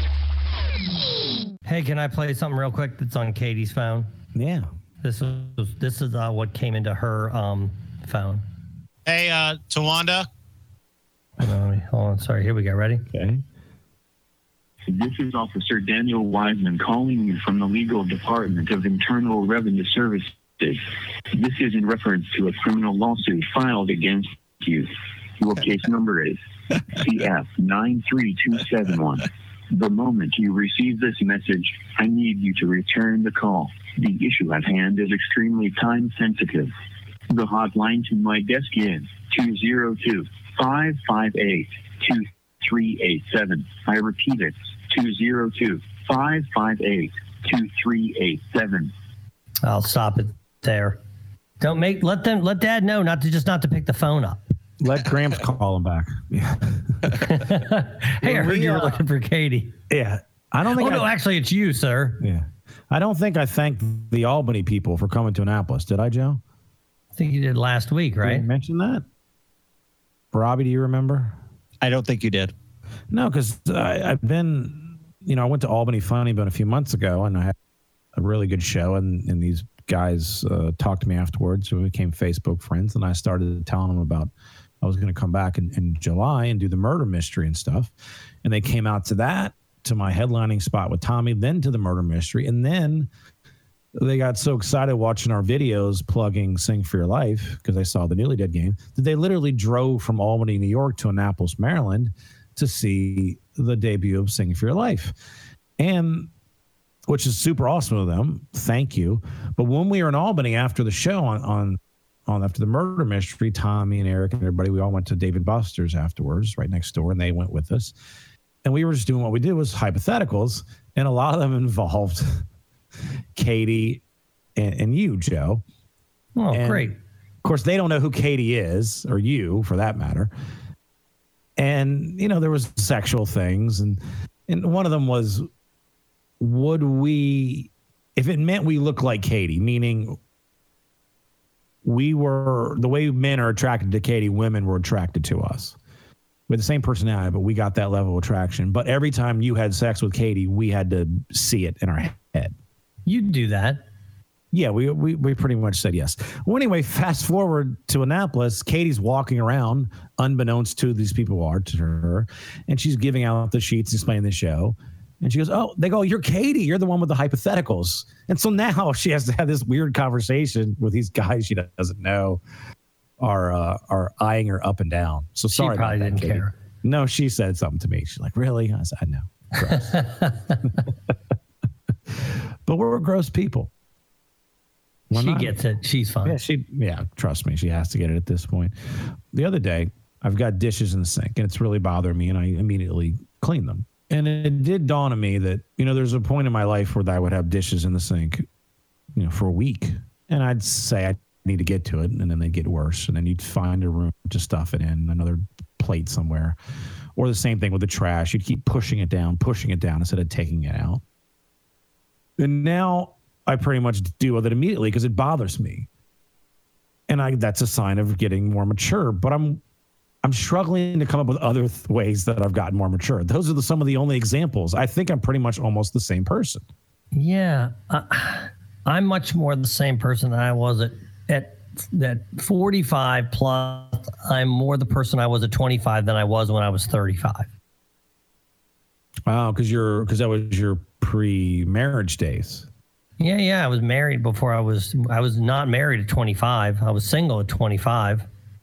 Hey, can I play something real quick that's on Katie's phone? Yeah. This is this is uh, what came into her um, phone. Hey, uh, Tawanda. Hold on, hold on. Sorry. Here we go. Ready? Okay. This is Officer Daniel Wiseman calling you from the Legal Department of Internal Revenue Services. This is in reference to a criminal lawsuit filed against you. Your case number is C F nine three two seven one. The moment you receive this message, I need you to return the call. The issue at hand is extremely time sensitive. The hotline to my desk is two zero two, five five eight, two three eight seven. I repeat it, two zero two, five five eight, two three eight seven. I'll stop it there. Don't make let them let Dad know not to just not to pick the phone up. Let Gramps call him back. Yeah. Hey, I heard you were looking for Katie. Yeah. I don't think Oh, no, I, actually, it's you, sir. Yeah. I don't think I thanked the Albany people for coming to Annapolis. Did I, Joe? I think you did last week, right? Did I mention that? Robbie, do you remember? I don't think you did. No, because I've been, you know, I went to Albany Funny Bone a few months ago, and I had a really good show, and, and these guys uh, talked to me afterwards. We became Facebook friends, and I started telling them about I was going to come back in, in July and do the murder mystery and stuff. And they came out to that, to my headlining spot with Tommy, then to the murder mystery. And then they got so excited watching our videos plugging Sing for Your Life, because they saw the Newly Dead game, that they literally drove from Albany, New York to Annapolis, Maryland to see the debut of Sing for Your Life. And which is super awesome of them. Thank you. But when we were in Albany after the show on, on, on after the murder mystery, Tommy and Eric and everybody, we all went to Dave and Buster's afterwards, right next door, and they went with us. And we were just doing what we did was hypotheticals, and a lot of them involved Katie and, and you, Joe. Oh, and great. Of course, they don't know who Katie is, or you, for that matter. And, you know, there was sexual things, and and one of them was, would we, if it meant we look like Katie, meaning we were, the way men are attracted to Katie, women were attracted to us. We had the same personality, but we got that level of attraction. But every time you had sex with Katie, we had to see it in our head. You'd do that. Yeah, we, we we pretty much said yes. Well, anyway, fast forward to Annapolis. Katie's walking around, unbeknownst to these people are to her, and she's giving out the sheets, explaining the show. And she goes, oh, they go, you're Katie. You're the one with the hypotheticals. And so now she has to have this weird conversation with these guys she doesn't know are uh, are eyeing her up and down. So sorry She probably about that, didn't Katie. care. No, she said something to me. She's like, really? I said, I know. But we're we're gross people. We're she not. gets it. She's fine. Yeah, she. Yeah, trust me, she has to get it at this point. The other day, I've got dishes in the sink, and it's really bothering me, and I immediately clean them. And it did dawn on me that, you know, there's a point in my life where I would have dishes in the sink, you know, for a week, and I'd say I need to get to it, and then they'd get worse, and then you'd find a room to stuff it in, another plate somewhere, or the same thing with the trash. You'd keep pushing it down, pushing it down instead of taking it out. And now I pretty much deal with it immediately because it bothers me. And I that's a sign of getting more mature. But I'm I'm struggling to come up with other th- ways that I've gotten more mature. Those are the, some of the only examples. I think I'm pretty much almost the same person. Yeah. Uh, I'm much more the same person that I was at, at that forty-five plus. I'm more the person I was at twenty-five than I was when I was thirty-five. Wow, because you're because that was your pre-marriage days. Yeah, yeah. I was married before I was. I was not married at twenty-five. I was single at twenty-five.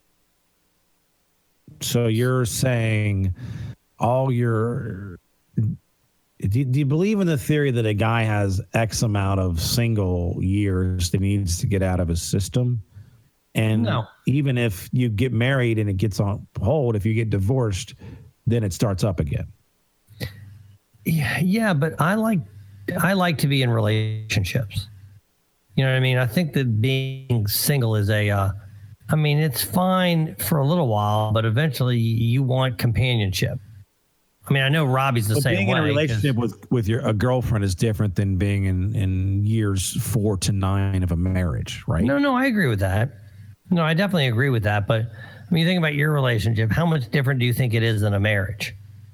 So you're saying all your. Do, do you believe in the theory that a guy has X amount of single years that he needs to get out of his system? And No. even if you get married and it gets on hold, if you get divorced, then it starts up again. Yeah, yeah, but I like I like to be in relationships. You know what I mean? I think that being single is a uh, I mean, it's fine for a little while, but eventually you want companionship. I mean, I know Robbie's the But same being way. in a 'cause- relationship with, with your a girlfriend is different than being in, in years four to nine of a marriage, right? No, no, I agree with that. No, I definitely agree with that. But when you think about your relationship, how much different do you think it is than a marriage?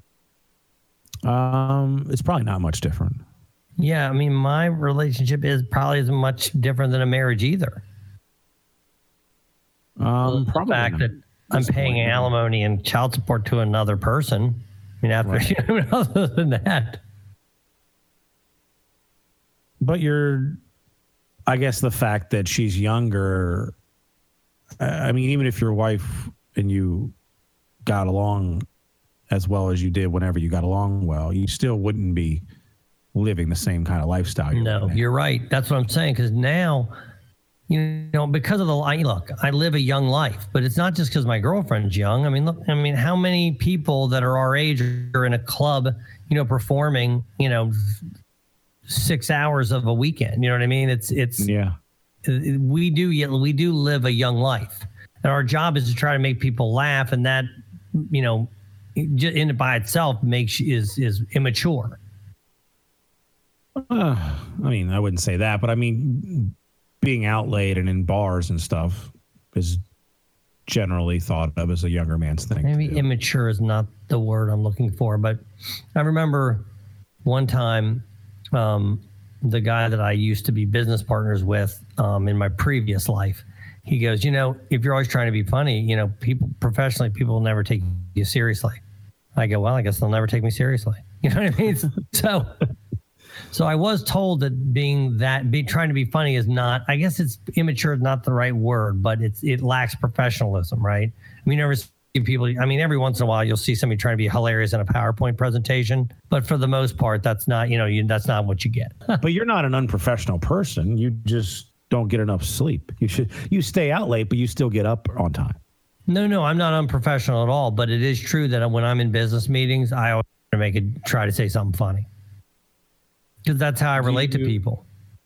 Um, it's probably not much different. Yeah, I mean, my relationship is probably as much different than a marriage either. Um, the probably fact not. that I'm paying alimony and child support to another person. I mean, after other than that, But you're, I guess the fact that she's younger, I I mean, even if your wife and you got along as well as you did whenever you got along well, you still wouldn't be living the same kind of lifestyle. You're no, you're right. That's what I'm saying. Because now, you know, because of the I- look, I live a young life, but it's not just because my girlfriend's young. I mean, look, I mean, how many people that are our age are in a club, you know, performing, you know, six hours of a weekend? You know what I mean? It's it's yeah. We do we do live a young life, and our job is to try to make people laugh, and that, you know, in and by itself makes is is immature. Uh, I mean, I wouldn't say that, but I mean, being out late and in bars and stuff is generally thought of as a younger man's thing. Maybe immature is not the word I'm looking for, but I remember one time, um, the guy that I used to be business partners with um, in my previous life, he goes, you know, if you're always trying to be funny, you know, people professionally, people will never take you seriously. I go, well, I guess they'll never take me seriously. You know what I mean? so, so I was told that being that, be trying to be funny is not, I guess it's immature, is not the right word, but it's, it lacks professionalism, right? We never see people, I mean, every once in a while you'll see somebody trying to be hilarious in a PowerPoint presentation, but for the most part, that's not, you know, you, that's not what you get. But you're not an unprofessional person. You just don't get enough sleep. You should, you stay out late, but you still get up on time. No, no, I'm not unprofessional at all, but it is true that when I'm in business meetings, I always try to make it, try to say something funny. Because that's how I relate you, to people.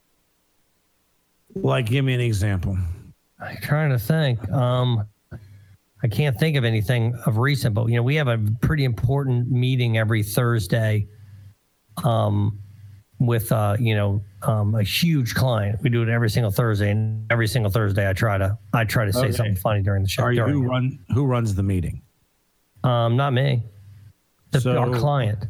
Like, give me an example. I'm trying to think. Um, I can't think of anything of recent, but, you know, we have a pretty important meeting every Thursday um, with, uh, you know, um, a huge client. We do it every single Thursday, and every single Thursday I try to I try to say Okay. something funny during the show. Are you, during who, run, who runs the meeting? Um, not me. The, So- our client.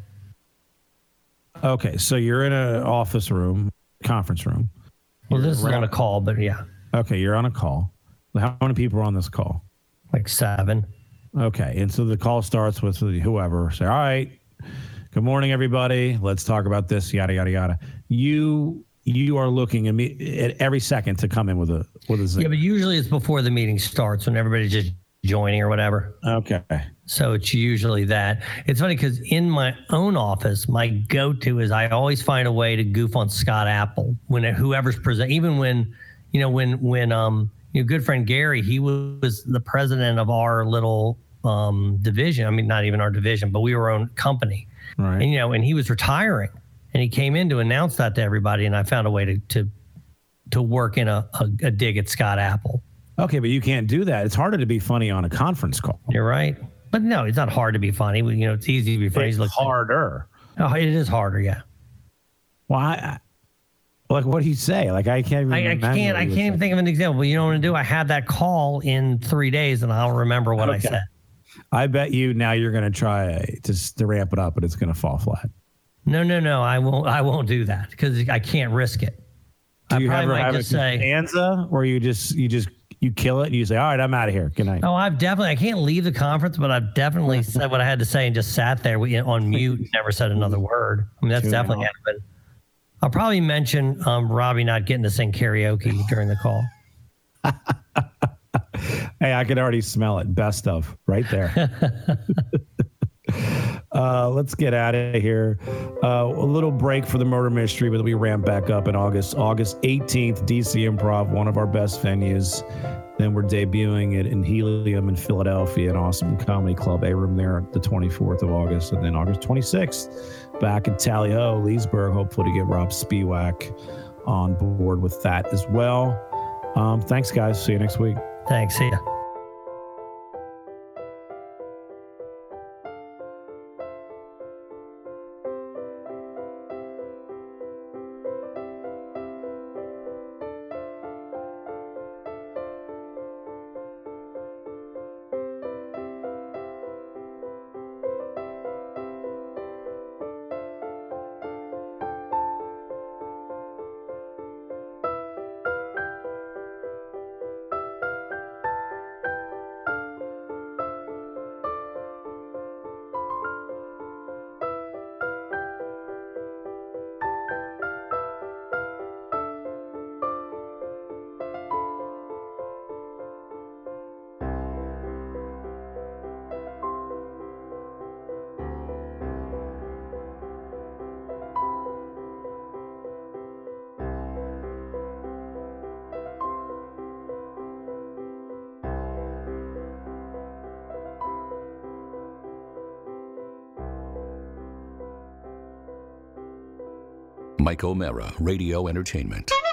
Okay, so you're in an office room, conference room. Well, You're this is around- on a call, but yeah, Okay, you're on a call. How many people are on this call? like seven. Okay, and so the call starts with whoever say, all right, good morning, everybody. Let's talk about this, yada, yada, yada. You you are looking at me at every second to come in with a with a zing. Yeah, but usually it's before the meeting starts when everybody's just joining or whatever. Okay. So it's usually that. It's funny because in my own office, my go-to is I always find a way to goof on Scott Apple when whoever's present. Even when, you know, when when um your good friend Gary, he was the president of our little um division. I mean, not even our division, but we were our own company. Right. And you know, and he was retiring, and he came in to announce that to everybody, and I found a way to to to work in a, a, a dig at Scott Apple. Okay, but you can't do that. It's harder to be funny on a conference call. You're right. But no, it's not hard to be funny. You know, it's easy to be funny. It's Look- harder. Oh, it is harder, yeah. Why? Like, what do you say? Like, I can't even I, I imagine can't. what I you would can't even say. think of an example. But you know what I'm gonna do? I had that call in three days, and I'll remember what I Okay. said. I bet you now you're going to try to, to ramp it up, but it's going to fall flat. No, no, no. I won't. I won't do that because I can't risk it. Do I you probably ever might have just a say, stanza where you just you just you kill it and you say, all right, I'm out of here. Good night. "Oh, I've definitely. I can't leave the conference, but I've definitely said what I had to say and just sat there with- on mute, and never said another word. I mean, that's Tune definitely out. happened. I'll probably mention um, Robbie not getting to sing karaoke during the call. Hey, I could already smell it. Best of right there. uh, let's get out of here. Uh, a little break for the murder mystery, but we ramp back up in August. August eighteenth, D C Improv, one of our best venues. Then we're debuting it in Helium in Philadelphia, an awesome comedy club, A Room there, the twenty-fourth of August. And then August twenty-sixth, back in Tally Ho, Leesburg, hopefully to get Rob Spiewak on board with that as well. Um, thanks, guys. See you next week. Thanks. See ya. Mike O'Mara, Radio Entertainment.